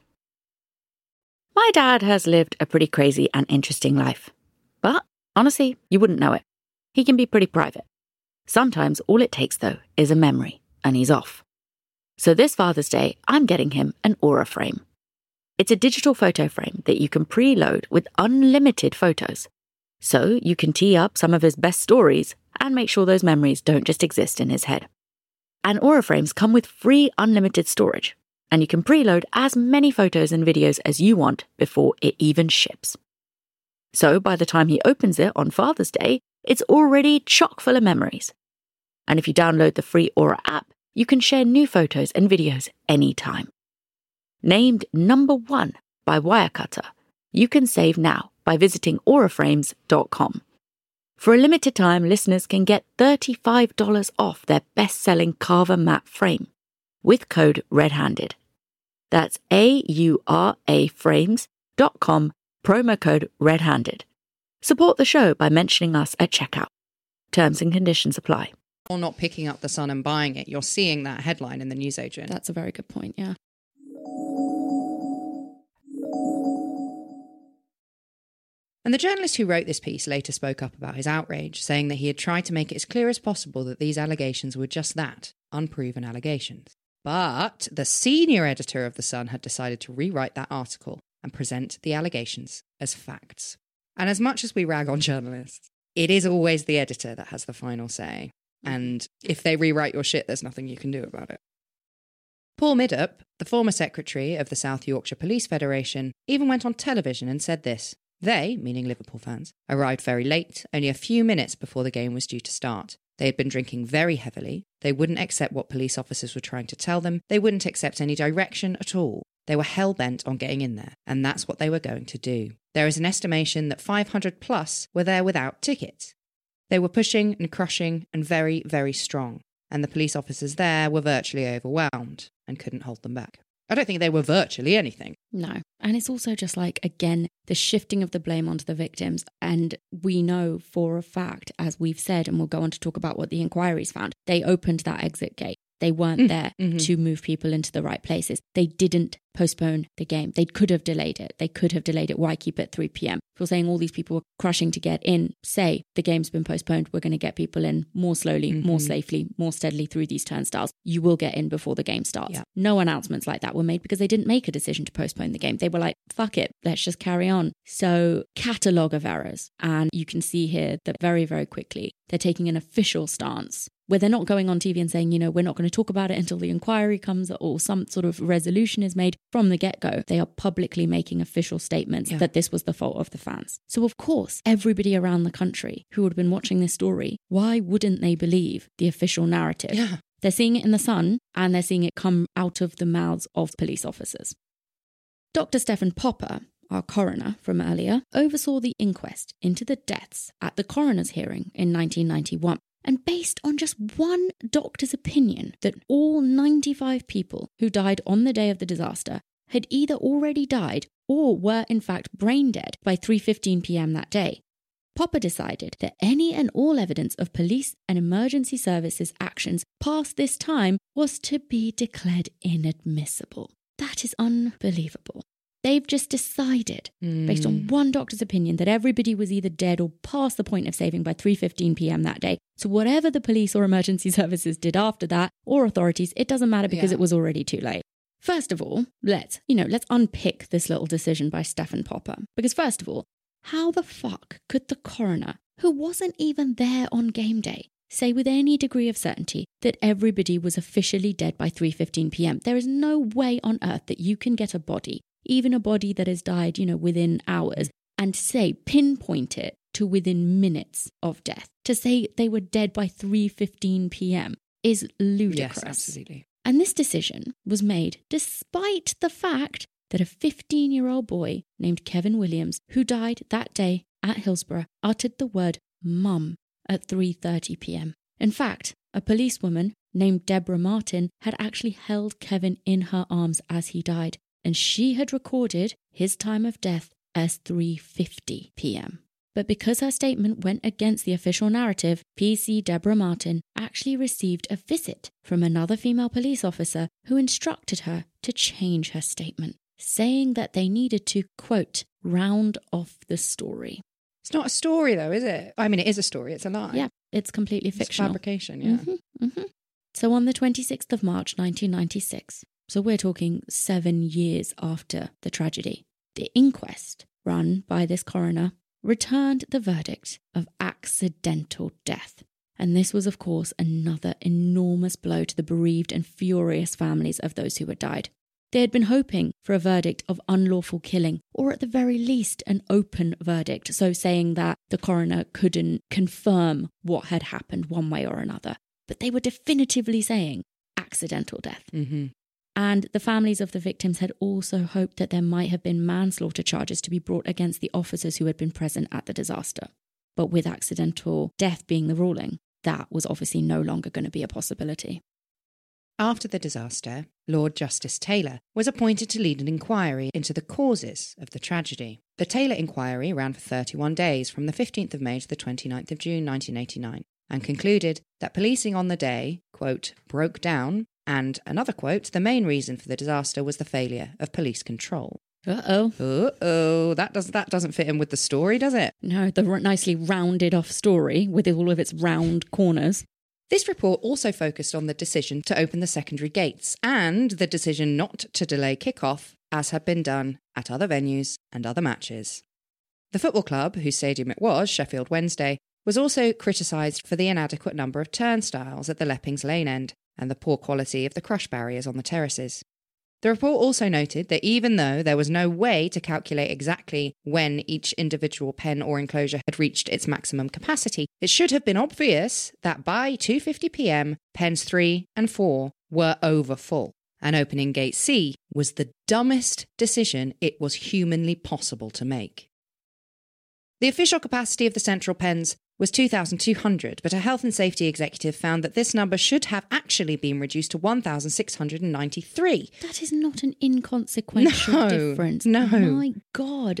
My dad has lived a pretty crazy and interesting life. But honestly, you wouldn't know it. He can be pretty private. Sometimes all it takes, though, is a memory, and he's off. So this Father's Day, I'm getting him an Aura frame. It's a digital photo frame that you can preload with unlimited photos. So you can tee up some of his best stories and make sure those memories don't just exist in his head. And Aura frames come with free unlimited storage, and you can preload as many photos and videos as you want before it even ships. So by the time he opens it on Father's Day, it's already chock full of memories. And if you download the free Aura app, you can share new photos and videos anytime. Named number 1 by Wirecutter, you can save now by visiting auraframes.com. For a limited time, listeners can get $35 off their best-selling Carver matte frame with code REDHANDED. That's auraframes.com, promo code REDHANDED. Support the show by mentioning us at checkout. Terms and conditions apply. Or not picking up The Sun and buying it. You're seeing that headline in the newsagent. That's a very good point, yeah. And the journalist who wrote this piece later spoke up about his outrage, saying that he had tried to make it as clear as possible that these allegations were just that, unproven allegations. But the senior editor of The Sun had decided to rewrite that article and present the allegations as facts. And as much as we rag on journalists, it is always the editor that has the final say. And if they rewrite your shit, there's nothing you can do about it. Paul Middup, the former secretary of the South Yorkshire Police Federation, even went on television and said this. They, meaning Liverpool fans, arrived very late, only a few minutes before the game was due to start. They had been drinking very heavily. They wouldn't accept what police officers were trying to tell them. They wouldn't accept any direction at all. They were hell-bent on getting in there, and that's what they were going to do. There is an estimation that 500 plus were there without tickets. They were pushing and crushing and very, very strong, and the police officers there were virtually overwhelmed and couldn't hold them back. I don't think they were virtually anything. No. And it's also just like, again, the shifting of the blame onto the victims. And we know for a fact, as we've said, and we'll go on to talk about what the inquiries found, they opened that exit gate. They weren't there to move people into the right places. They didn't postpone the game. They could have delayed it. They could have delayed it. Why keep it 3 p.m? If you're saying all these people were crushing to get in, say the game's been postponed, we're going to get people in more slowly, more safely, more steadily through these turnstiles. You will get in before the game starts. Yeah. No announcements like that were made because they didn't make a decision to postpone the game. They were like, fuck it, let's just carry on. So catalogue of errors. And you can see here that very, very quickly, they're taking an official stance where they're not going on TV and saying, you know, we're not going to talk about it until the inquiry comes or some sort of resolution is made. From the get-go, they are publicly making official statements that this was the fault of the fans. So, of course, everybody around the country who would have been watching this story, why wouldn't they believe the official narrative? Yeah. They're seeing it in The Sun and they're seeing it come out of the mouths of police officers. Dr. Stephen Popper, our coroner from earlier, oversaw the inquest into the deaths at the coroner's hearing in 1991. And based on just one doctor's opinion that all 95 people who died on the day of the disaster had either already died or were in fact brain dead by 3:15 p.m. that day, Popper decided that any and all evidence of police and emergency services actions past this time was to be declared inadmissible. That is unbelievable. They've just decided, based on one doctor's opinion, that everybody was either dead or past the point of saving by 3:15 p.m. that day. So whatever the police or emergency services did after that, or authorities, it doesn't matter because it was already too late. First of all, let's unpick this little decision by Stephen Popper. Because first of all, how the fuck could the coroner, who wasn't even there on game day, say with any degree of certainty that everybody was officially dead by 3:15 p.m? There is no way on earth that you can get a body, even a body that has died, within hours, and say, pinpoint it to within minutes of death. To say they were dead by 3:15 p.m. is ludicrous. Yes, absolutely. And this decision was made despite the fact that a 15-year-old boy named Kevin Williams, who died that day at Hillsborough, uttered the word mum at 3:30 p.m. In fact, a policewoman named Deborah Martin had actually held Kevin in her arms as he died, and she had recorded his time of death as 3:50 p.m. But because her statement went against the official narrative, PC Deborah Martin actually received a visit from another female police officer who instructed her to change her statement, saying that they needed to, quote, round off the story. It's not a story though, is it? I mean, it is a story, it's a lie. Yeah, it's completely fictional. Fabrication, yeah. So on the 26th of March 1996, so we're talking 7 years after the tragedy, the inquest run by this coroner returned the verdict of accidental death. And this was, of course, another enormous blow to the bereaved and furious families of those who had died. They had been hoping for a verdict of unlawful killing, or at the very least an open verdict, so saying that the coroner couldn't confirm what had happened one way or another. But they were definitively saying accidental death. And the families of the victims had also hoped that there might have been manslaughter charges to be brought against the officers who had been present at the disaster. But with accidental death being the ruling, that was obviously no longer going to be a possibility. After the disaster, Lord Justice Taylor was appointed to lead an inquiry into the causes of the tragedy. The Taylor inquiry ran for 31 days from the 15th of May to the 29th of June 1989 and concluded that policing on the day, quote, broke down, and another quote, the main reason for the disaster was the failure of police control. Uh-oh. That doesn't fit in with the story, does it? No, the nicely rounded off story with all of its round corners. This report also focused on the decision to open the secondary gates and the decision not to delay kickoff, as had been done at other venues and other matches. The football club, whose stadium it was, Sheffield Wednesday, was also criticised for the inadequate number of turnstiles at the Leppings Lane end and the poor quality of the crush barriers on the terraces. The report also noted that even though there was no way to calculate exactly when each individual pen or enclosure had reached its maximum capacity, it should have been obvious that by 2:50 p.m, pens 3 and 4 were over full, and opening gate C was the dumbest decision it was humanly possible to make. The official capacity of the central pens was 2,200, but a health and safety executive found that this number should have actually been reduced to 1,693. That is not an inconsequential difference. No. My God.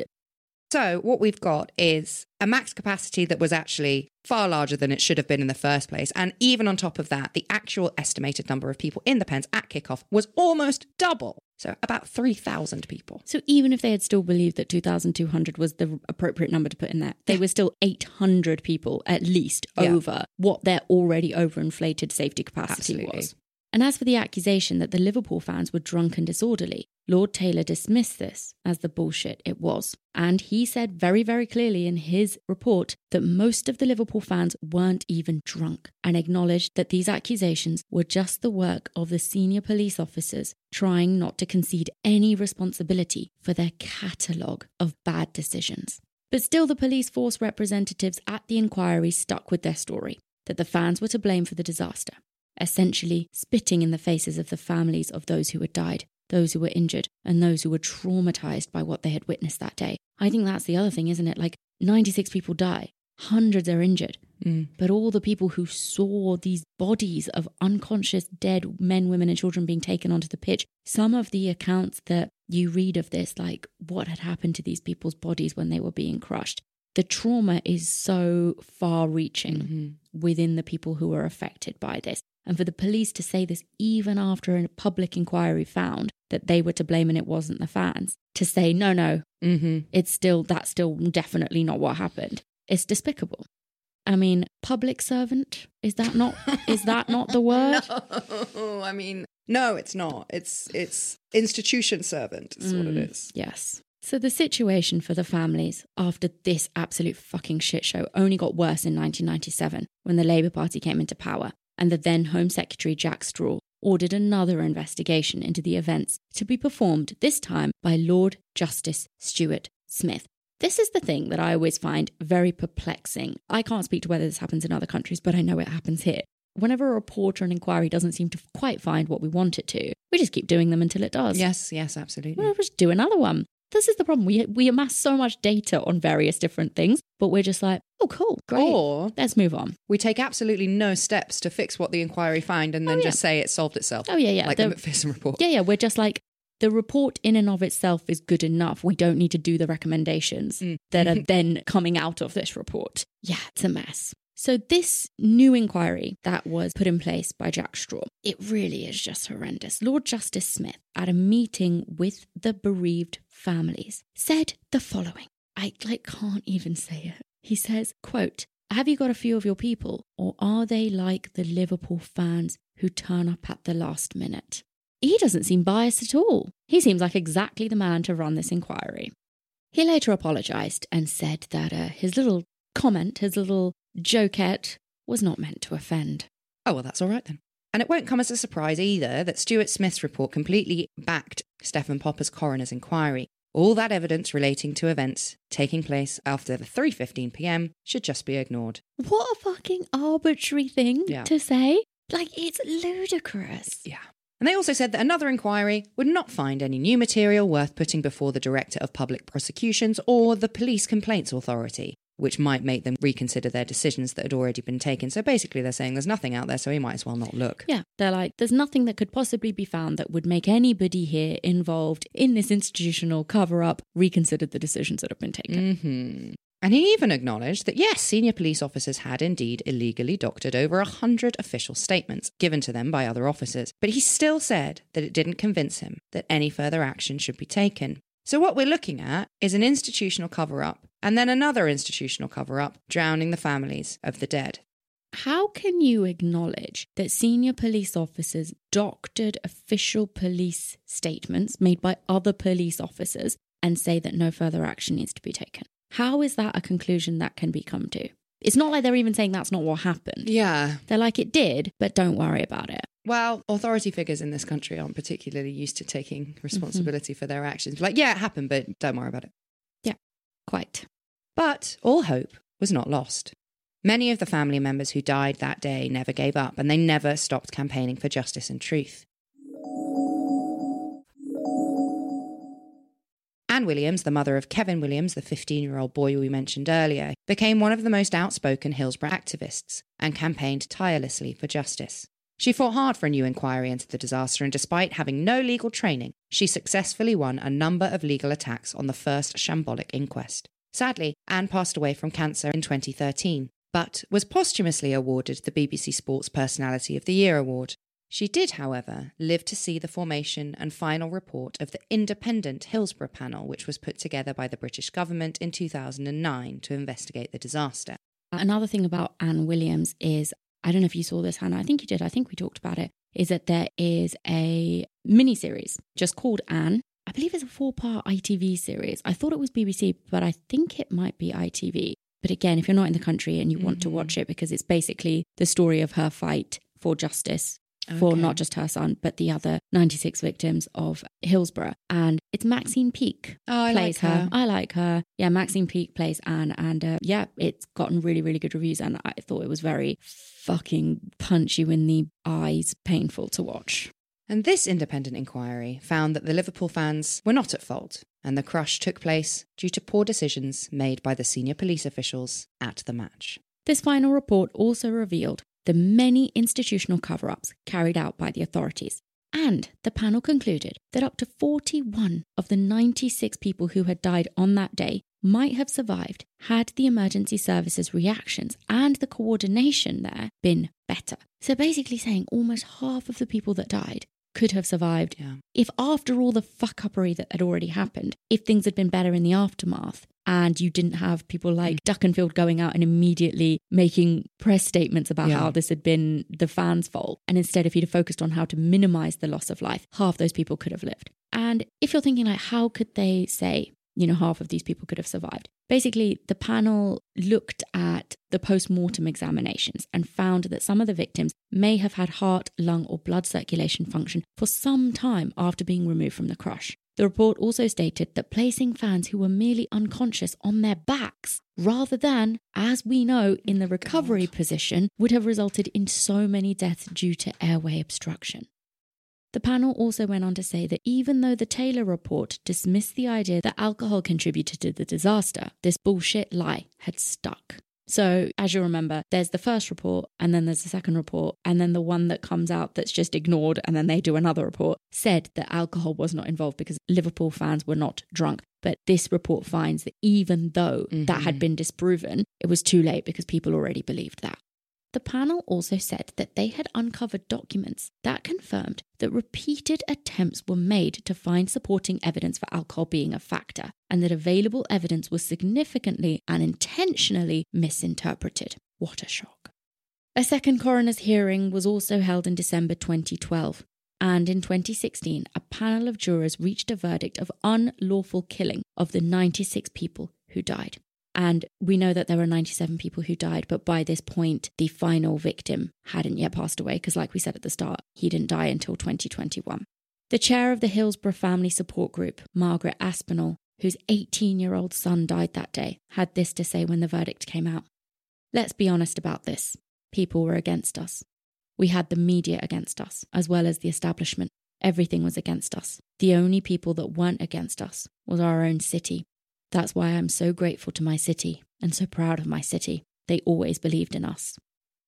So what we've got is a max capacity that was actually far larger than it should have been in the first place. And even on top of that, the actual estimated number of people in the pens at kickoff was almost double. So about 3,000 people. So even if they had still believed that 2,200 was the appropriate number to put in there, they were still 800 people at least over what their already overinflated safety capacity was. And as for the accusation that the Liverpool fans were drunk and disorderly, Lord Taylor dismissed this as the bullshit it was. And he said very, very clearly in his report that most of the Liverpool fans weren't even drunk, and acknowledged that these accusations were just the work of the senior police officers trying not to concede any responsibility for their catalogue of bad decisions. But still, the police force representatives at the inquiry stuck with their story, that the fans were to blame for the disaster, essentially spitting in the faces of the families of those who had died, those who were injured, and those who were traumatised by what they had witnessed that day. I think that's the other thing, isn't it? Like, 96 people die, hundreds are injured, but all the people who saw these bodies of unconscious dead men, women and children being taken onto the pitch, some of the accounts that you read of this, like what had happened to these people's bodies when they were being crushed, the trauma is so far-reaching within the people who were affected by this. And for the police to say this even after a public inquiry found that they were to blame and it wasn't the fans, to say, no, that's still definitely not what happened. It's despicable. I mean, public servant, is that not the word? No, I mean, no, it's not. It's institution servant is what it is. Yes. So the situation for the families after this absolute fucking shit show only got worse in 1997 when the Labour Party came into power, and the then Home Secretary Jack Straw ordered another investigation into the events to be performed, this time by Lord Justice Stuart Smith. This is the thing that I always find very perplexing. I can't speak to whether this happens in other countries, but I know it happens here. Whenever a report or an inquiry doesn't seem to quite find what we want it to, we just keep doing them until it does. Yes, absolutely. We'll just do another one. This is the problem. We amass so much data on various different things, but we're just like, oh, cool, great. Or let's move on. We take absolutely no steps to fix what the inquiry found and then just say it solved itself. Oh, yeah. Like the Macpherson report. Yeah. We're just like, the report in and of itself is good enough. We don't need to do the recommendations that are then coming out of this report. Yeah, it's a mess. So this new inquiry that was put in place by Jack Straw, it really is just horrendous. Lord Justice Smith, at a meeting with the bereaved families, said the following. I can't even say it. He says, quote, "Have you got a few of your people, or are they like the Liverpool fans who turn up at the last minute?" He doesn't seem biased at all. He seems like exactly the man to run this inquiry. He later apologised and said that his little comment, his little jokette, was not meant to offend. Oh, well, that's all right then. And it won't come as a surprise either that Stuart Smith's report completely backed Stephen Popper's coroner's inquiry. All that evidence relating to events taking place after the 3:15 p.m. should just be ignored. What a fucking arbitrary thing to say. Like, it's ludicrous. Yeah. And they also said that another inquiry would not find any new material worth putting before the Director of Public Prosecutions or the Police Complaints Authority, which might make them reconsider their decisions that had already been taken. So basically they're saying there's nothing out there, so we might as well not look. Yeah, they're like, there's nothing that could possibly be found that would make anybody here involved in this institutional cover-up reconsider the decisions that have been taken. And he even acknowledged that, yes, senior police officers had indeed illegally doctored over 100 official statements given to them by other officers. But he still said that it didn't convince him that any further action should be taken. So what we're looking at is an institutional cover-up and then another institutional cover-up drowning the families of the dead. How can you acknowledge that senior police officers doctored official police statements made by other police officers and say that no further action needs to be taken? How is that a conclusion that can be come to? It's not like they're even saying that's not what happened. Yeah. They're like, it did, but don't worry about it. Well, authority figures in this country aren't particularly used to taking responsibility for their actions. Like, yeah, it happened, but don't worry about it. Yeah, quite. But all hope was not lost. Many of the family members who died that day never gave up, and they never stopped campaigning for justice and truth. Anne Williams, the mother of Kevin Williams, the 15-year-old boy we mentioned earlier, became one of the most outspoken Hillsborough activists and campaigned tirelessly for justice. She fought hard for a new inquiry into the disaster, and despite having no legal training, she successfully won a number of legal attacks on the first shambolic inquest. Sadly, Anne passed away from cancer in 2013, but was posthumously awarded the BBC Sports Personality of the Year award. She did, however, live to see the formation and final report of the independent Hillsborough panel, which was put together by the British government in 2009 to investigate the disaster. Another thing about Anne Williams is, I don't know if you saw this, Hannah, I think you did, I think we talked about it, is that there is a mini-series just called Anne. I believe it's a 4-part ITV series. I thought it was BBC, but I think it might be ITV. But again, if you're not in the country and you want to watch it, because it's basically the story of her fight for justice for not just her son, but the other 96 victims of Hillsborough. And it's Maxine Peake plays her. I like her. Yeah, Maxine Peake plays Anne. And yeah, it's gotten really, really good reviews. And I thought it was very fucking punch you in the eyes, painful to watch. And this independent inquiry found that the Liverpool fans were not at fault, and the crush took place due to poor decisions made by the senior police officials at the match. This final report also revealed the many institutional cover-ups carried out by the authorities. And the panel concluded that up to 41 of the 96 people who had died on that day might have survived had the emergency services reactions and the coordination there been better. So basically saying almost half of the people that died could have survived if, after all the fuck-uppery that had already happened, if things had been better in the aftermath and you didn't have people like Duckenfield going out and immediately making press statements about how this had been the fans' fault. And instead, if you'd have focused on how to minimise the loss of life, half those people could have lived. And if you're thinking like, how could they say, you know, half of these people could have survived? Basically, the panel looked at the post-mortem examinations and found that some of the victims may have had heart, lung or blood circulation function for some time after being removed from the crush. The report also stated that placing fans who were merely unconscious on their backs, rather than, as we know, in the recovery position, would have resulted in so many deaths due to airway obstruction. The panel also went on to say that even though the Taylor report dismissed the idea that alcohol contributed to the disaster, this bullshit lie had stuck. So, as you remember, there's the first report and then there's the second report, and then the one that comes out that's just ignored and then they do another report said that alcohol was not involved because Liverpool fans were not drunk. But this report finds that even though that had been disproven, it was too late because people already believed that. The panel also said that they had uncovered documents that confirmed that repeated attempts were made to find supporting evidence for alcohol being a factor, and that available evidence was significantly and intentionally misinterpreted. What a shock. A second coroner's hearing was also held in December 2012, and in 2016, a panel of jurors reached a verdict of unlawful killing of the 96 people who died. And we know that there were 97 people who died, but by this point, the final victim hadn't yet passed away because, like we said at the start, he didn't die until 2021. The chair of the Hillsborough Family Support Group, Margaret Aspinall, whose 18-year-old son died that day, had this to say when the verdict came out. Let's be honest about this. People were against us. We had the media against us, as well as the establishment. Everything was against us. The only people that weren't against us was our own city. That's why I'm so grateful to my city and so proud of my city. They always believed in us.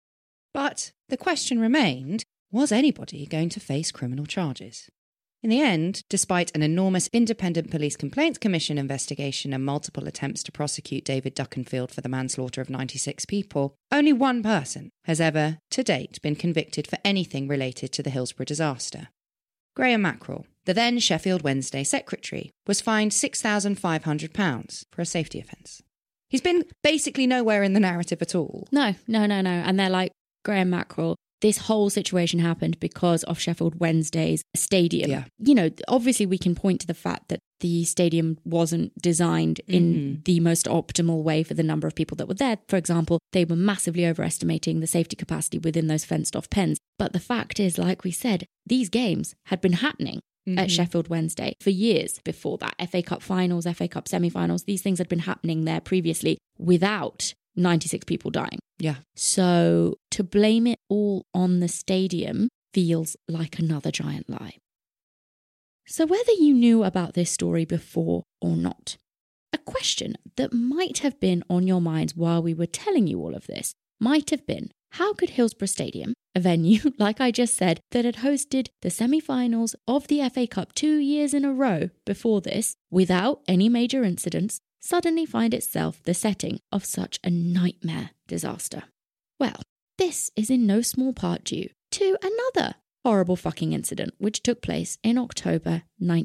But the question remained, was anybody going to face criminal charges? In the end, despite an enormous independent police complaints commission investigation and multiple attempts to prosecute David Duckenfield for the manslaughter of 96 people, only one person has ever, to date, been convicted for anything related to the Hillsborough disaster. Graham Mackrell, The then Sheffield Wednesday secretary was fined £6,500 for a safety offence. He's been basically nowhere in the narrative at all. No. And they're like, Graham Mackerel, this whole situation happened because of Sheffield Wednesday's stadium. Yeah. You know, obviously we can point to the fact that the stadium wasn't designed in the most optimal way for the number of people that were there. For example, they were massively overestimating the safety capacity within those fenced off pens. But the fact is, like we said, these games had been happening at Sheffield Wednesday for years before that. FA Cup finals, FA Cup semi-finals, these things had been happening there previously without 96 people dying. Yeah. So to blame it all on the stadium feels like another giant lie. So whether you knew about this story before or not, a question that might have been on your minds while we were telling you all of this might have been, how could Hillsborough Stadium, a venue, like I just said, that had hosted the semi-finals of the FA Cup 2 years in a row before this, without any major incidents, suddenly find itself the setting of such a nightmare disaster? Well, this is in no small part due to another horrible fucking incident which took place in October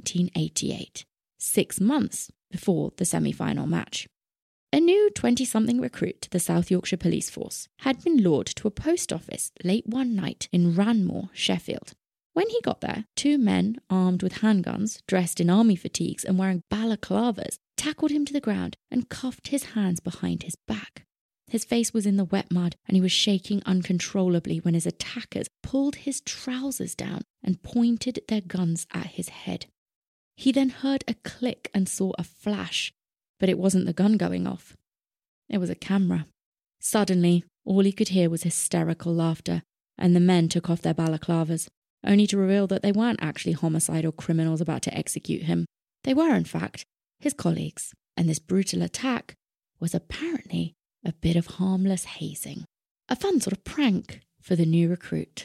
1988, 6 months before the semi-final match. A new 20-something recruit to the South Yorkshire Police Force had been lured to a post office late one night in Ranmore, Sheffield. When he got there, 2 men armed with handguns, dressed in army fatigues and wearing balaclavas, tackled him to the ground and cuffed his hands behind his back. His face was in the wet mud and he was shaking uncontrollably when his attackers pulled his trousers down and pointed their guns at his head. He then heard a click and saw a flash, but it wasn't the gun going off. It was a camera. Suddenly, all he could hear was hysterical laughter, and the men took off their balaclavas, only to reveal that they weren't actually homicidal criminals about to execute him. They were, in fact, his colleagues, and this brutal attack was apparently a bit of harmless hazing. A fun sort of prank for the new recruit.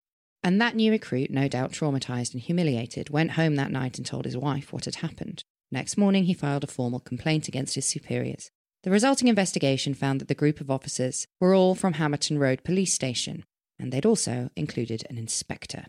And that new recruit, no doubt traumatised and humiliated, went home that night and told his wife what had happened. Next morning, he filed a formal complaint against his superiors. The resulting investigation found that the group of officers were all from Hamerton Road Police Station, and they'd also included an inspector.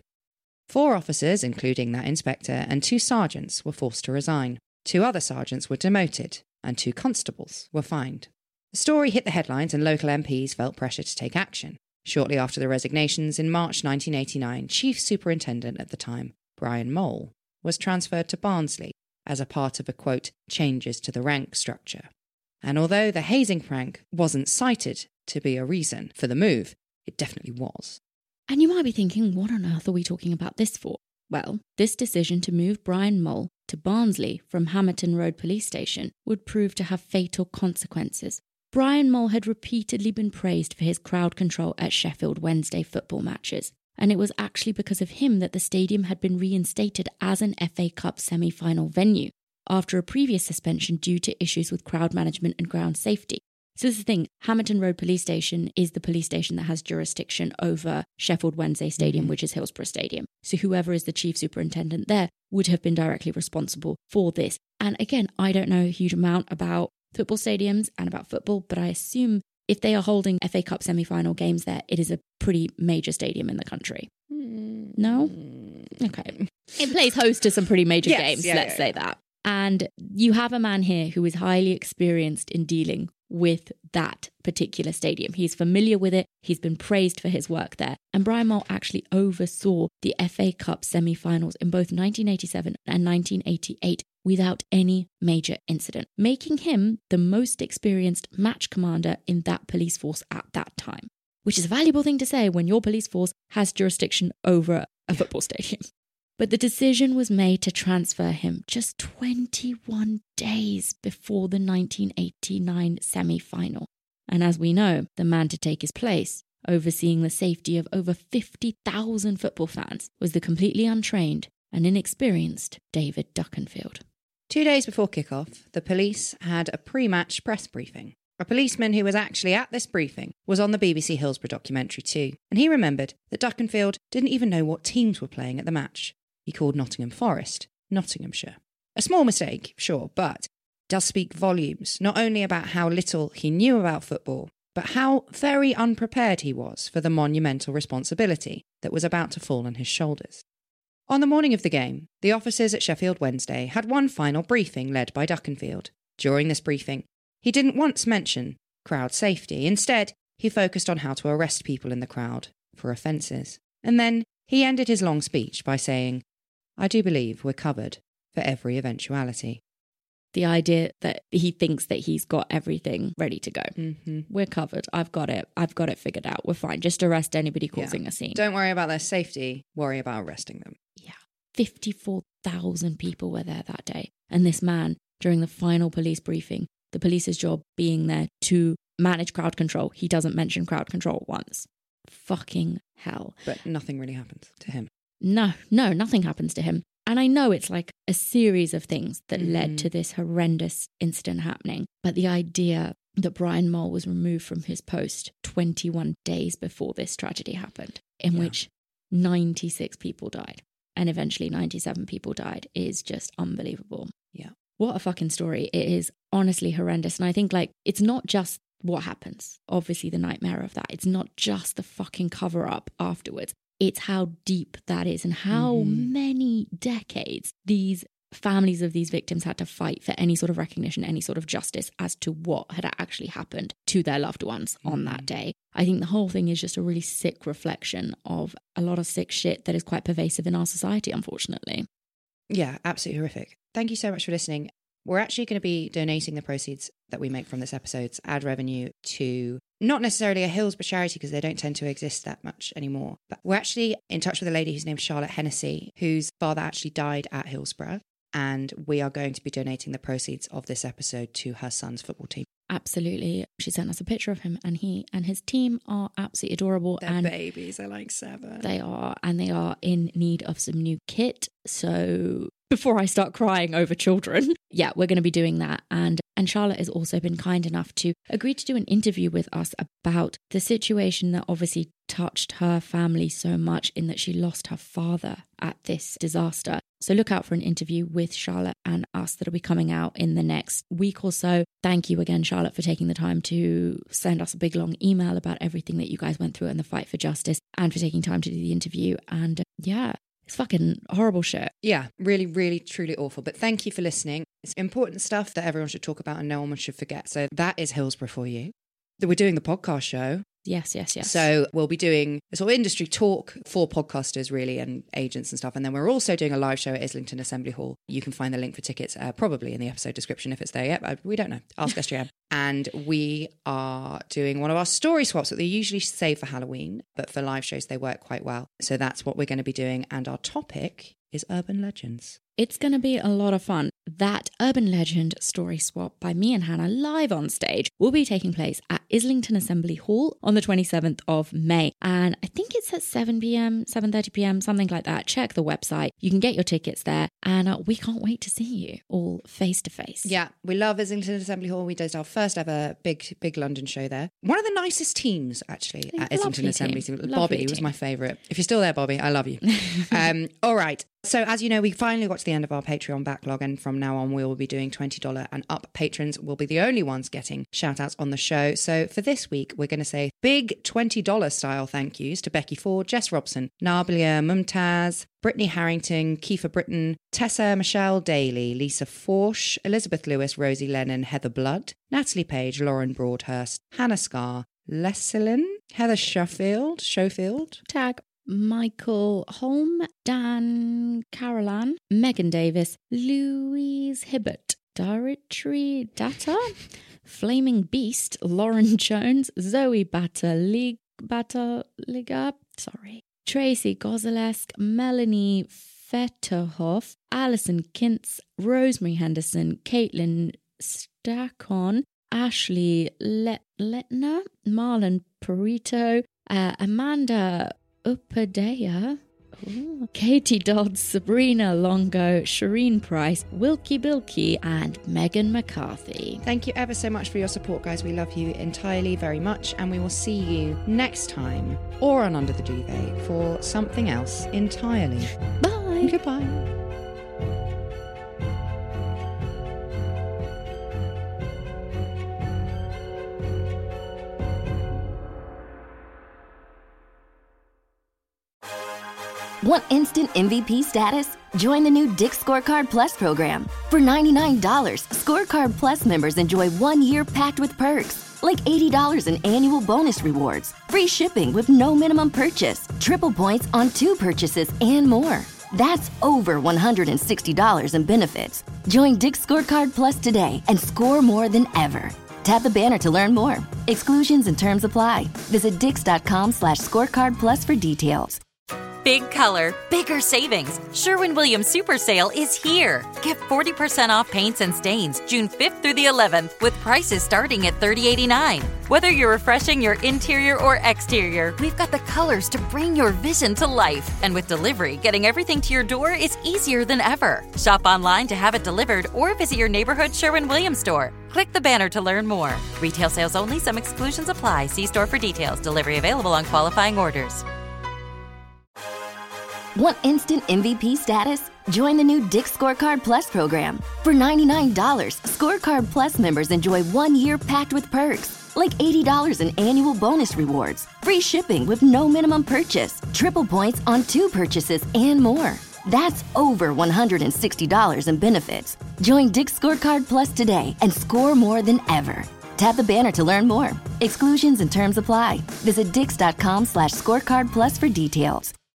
4 officers, including that inspector, and 2 sergeants were forced to resign. 2 other sergeants were demoted, and 2 constables were fined. The story hit the headlines and local MPs felt pressure to take action. Shortly after the resignations, in March 1989, Chief Superintendent at the time, Brian Mole, was transferred to Barnsley as a part of a, quote, changes to the rank structure. And although the hazing prank wasn't cited to be a reason for the move, it definitely was. And you might be thinking, what on earth are we talking about this for? Well, this decision to move Brian Mole to Barnsley from Hamerton Road Police Station would prove to have fatal consequences. Brian Mole had repeatedly been praised for his crowd control at Sheffield Wednesday football matches, and it was actually because of him that the stadium had been reinstated as an FA Cup semi-final venue after a previous suspension due to issues with crowd management and ground safety. So this is the thing, Hamerton Road Police Station is the police station that has jurisdiction over Sheffield Wednesday Stadium, which is Hillsborough Stadium. So whoever is the chief superintendent there would have been directly responsible for this. And again, I don't know a huge amount about football stadiums and about football, but I assume if they are holding FA Cup semi-final games there, it is a pretty major stadium in the country. No? Okay. It plays host to some pretty major games, let's say that. And you have a man here who is highly experienced in dealing with that particular stadium. He's familiar with it. He's been praised for his work there. And Brian Mole actually oversaw the FA Cup semi-finals in both 1987 and 1988 without any major incident, making him the most experienced match commander in that police force at that time, which is a valuable thing to say when your police force has jurisdiction over a football stadium. But the decision was made to transfer him just 21 days before the 1989 semi-final. And as we know, the man to take his place, overseeing the safety of over 50,000 football fans, was the completely untrained and inexperienced David Duckenfield. 2 days before kickoff, the police had a pre-match press briefing. A policeman who was actually at this briefing was on the BBC Hillsborough documentary too, and he remembered that Duckenfield didn't even know what teams were playing at the match. He called Nottingham Forest Nottinghamshire. A small mistake, sure, but does speak volumes, not only about how little he knew about football, but how very unprepared he was for the monumental responsibility that was about to fall on his shoulders. On the morning of the game, the officers at Sheffield Wednesday had one final briefing led by Duckenfield. During this briefing, he didn't once mention crowd safety. Instead, he focused on how to arrest people in the crowd for offences. And then he ended his long speech by saying, "I do believe we're covered for every eventuality." The idea that he thinks that he's got everything ready to go. Mm-hmm. We're covered. I've got it figured out. We're fine. Just arrest anybody causing a scene. Don't worry about their safety. Worry about arresting them. Yeah. 54,000 people were there that day. And this man, during the final police briefing, the police's job being there to manage crowd control, he doesn't mention crowd control once. Fucking hell. But nothing really happens to him. No, nothing happens to him. And I know it's like a series of things that led to this horrendous incident happening. But the idea that Brian Mole was removed from his post 21 days before this tragedy happened, in which 96 people died and eventually 97 people died, is just unbelievable. Yeah. What a fucking story. It is honestly horrendous. And I think like it's not just what happens, obviously the nightmare of that. It's not just the fucking cover up afterwards. It's how deep that is and how many decades these families of these victims had to fight for any sort of recognition, any sort of justice as to what had actually happened to their loved ones on that day. I think the whole thing is just a really sick reflection of a lot of sick shit that is quite pervasive in our society, unfortunately. Yeah, absolutely horrific. Thank you so much for listening. We're actually going to be donating the proceeds that we make from this episode's ad revenue to not necessarily a Hillsborough charity because they don't tend to exist that much anymore. But we're actually in touch with a lady whose name's Charlotte Hennessy, whose father actually died at Hillsborough. And we are going to be donating the proceeds of this episode to her son's football team. Absolutely. She sent us a picture of him and he and his team are absolutely adorable. They're babies. They're like 7. They are. And they are in need of some new kit. So before I start crying over children, yeah, we're going to be doing that. And Charlotte has also been kind enough to agree to do an interview with us about the situation that obviously touched her family so much in that she lost her father at this disaster. So look out for an interview with Charlotte and us that'll be coming out in the next week or so. Thank you again, Charlotte, for taking the time to send us a big long email about everything that you guys went through in the fight for justice and for taking time to do the interview. And yeah, it's fucking horrible shit. Yeah, really, really, truly awful. But thank you for listening. It's important stuff that everyone should talk about and no one should forget. So that is Hillsborough for you. We're doing the podcast show. Yes. So we'll be doing a sort of industry talk for podcasters, really, and agents and stuff. And then we're also doing a live show at Islington Assembly Hall. You can find the link for tickets probably in the episode description if it's there yet. We don't know. Ask SGM. And we are doing one of our story swaps that they usually save for Halloween, but for live shows, they work quite well. So that's what we're going to be doing. And our topic is urban legends. It's going to be a lot of fun. That urban legend story swap by me and Hannah live on stage will be taking place at Islington Assembly Hall on the 27th of May. And I think it's at 7 p.m, 7:30 p.m, something like that. Check the website. You can get your tickets there. And we can't wait to see you all face to face. Yeah, we love Islington Assembly Hall. We did our first ever big London show there. One of the nicest teams, actually, at Islington Assembly. Bobby was my favourite. If you're still there, Bobby, I love you. All right. So as you know, we finally got to the end of our Patreon backlog, and from now on we will be doing $20 and up. Patrons will be the only ones getting shout outs on the show. So for this week, we're going to say big $20 style thank yous to Becky Ford, Jess Robson, Nabila Mumtaz, Brittany Harrington, Kiefer Britton, Tessa Michelle Daly, Lisa Forsh, Elizabeth Lewis, Rosie Lennon, Heather Blood, Natalie Page, Lauren Broadhurst, Hannah Scarr, Leslin, Heather Schofield, Tag Michael Holm, Dan Carolan, Megan Davis, Louise Hibbert, Dietary Data, Flaming Beast, Lauren Jones, Zoe Bataliga, Tracy Gozalesk, Melanie Fetterhoff, Alison Kintz, Rosemary Henderson, Caitlin Stackon, Ashley Letner, Marlon Perito, Amanda Upadea, Katie Dodds, Sabrina Longo, Shireen Price, Wilkie Bilkie, and Megan McCarthy. Thank you ever so much for your support, guys. We love you entirely very much, and we will see you next time or on Under the Duvet for something else entirely. Bye. Goodbye. Want instant MVP status? Join the new Dick's Scorecard Plus program. For $99, Scorecard Plus members enjoy 1 year packed with perks, like $80 in annual bonus rewards, free shipping with no minimum purchase, triple points on 2 purchases, and more. That's over $160 in benefits. Join Dick's Scorecard Plus today and score more than ever. Tap the banner to learn more. Exclusions and terms apply. Visit dix.com/scorecard plus for details. Big color, bigger savings. Sherwin-Williams Super Sale is here. Get 40% off paints and stains June 5th through the 11th with prices starting at $30.89. Whether you're refreshing your interior or exterior, we've got the colors to bring your vision to life. And with delivery, getting everything to your door is easier than ever. Shop online to have it delivered or visit your neighborhood Sherwin-Williams store. Click the banner to learn more. Retail sales only. Some exclusions apply. See store for details. Delivery available on qualifying orders. Want instant MVP status? Join the new Dick's Scorecard Plus program. For $99, Scorecard Plus members enjoy 1 year packed with perks, like $80 in annual bonus rewards, free shipping with no minimum purchase, triple points on 2 purchases, and more. That's over $160 in benefits. Join Dick's Scorecard Plus today and score more than ever. Tap the banner to learn more. Exclusions and terms apply. Visit dix.com/scorecard plus for details.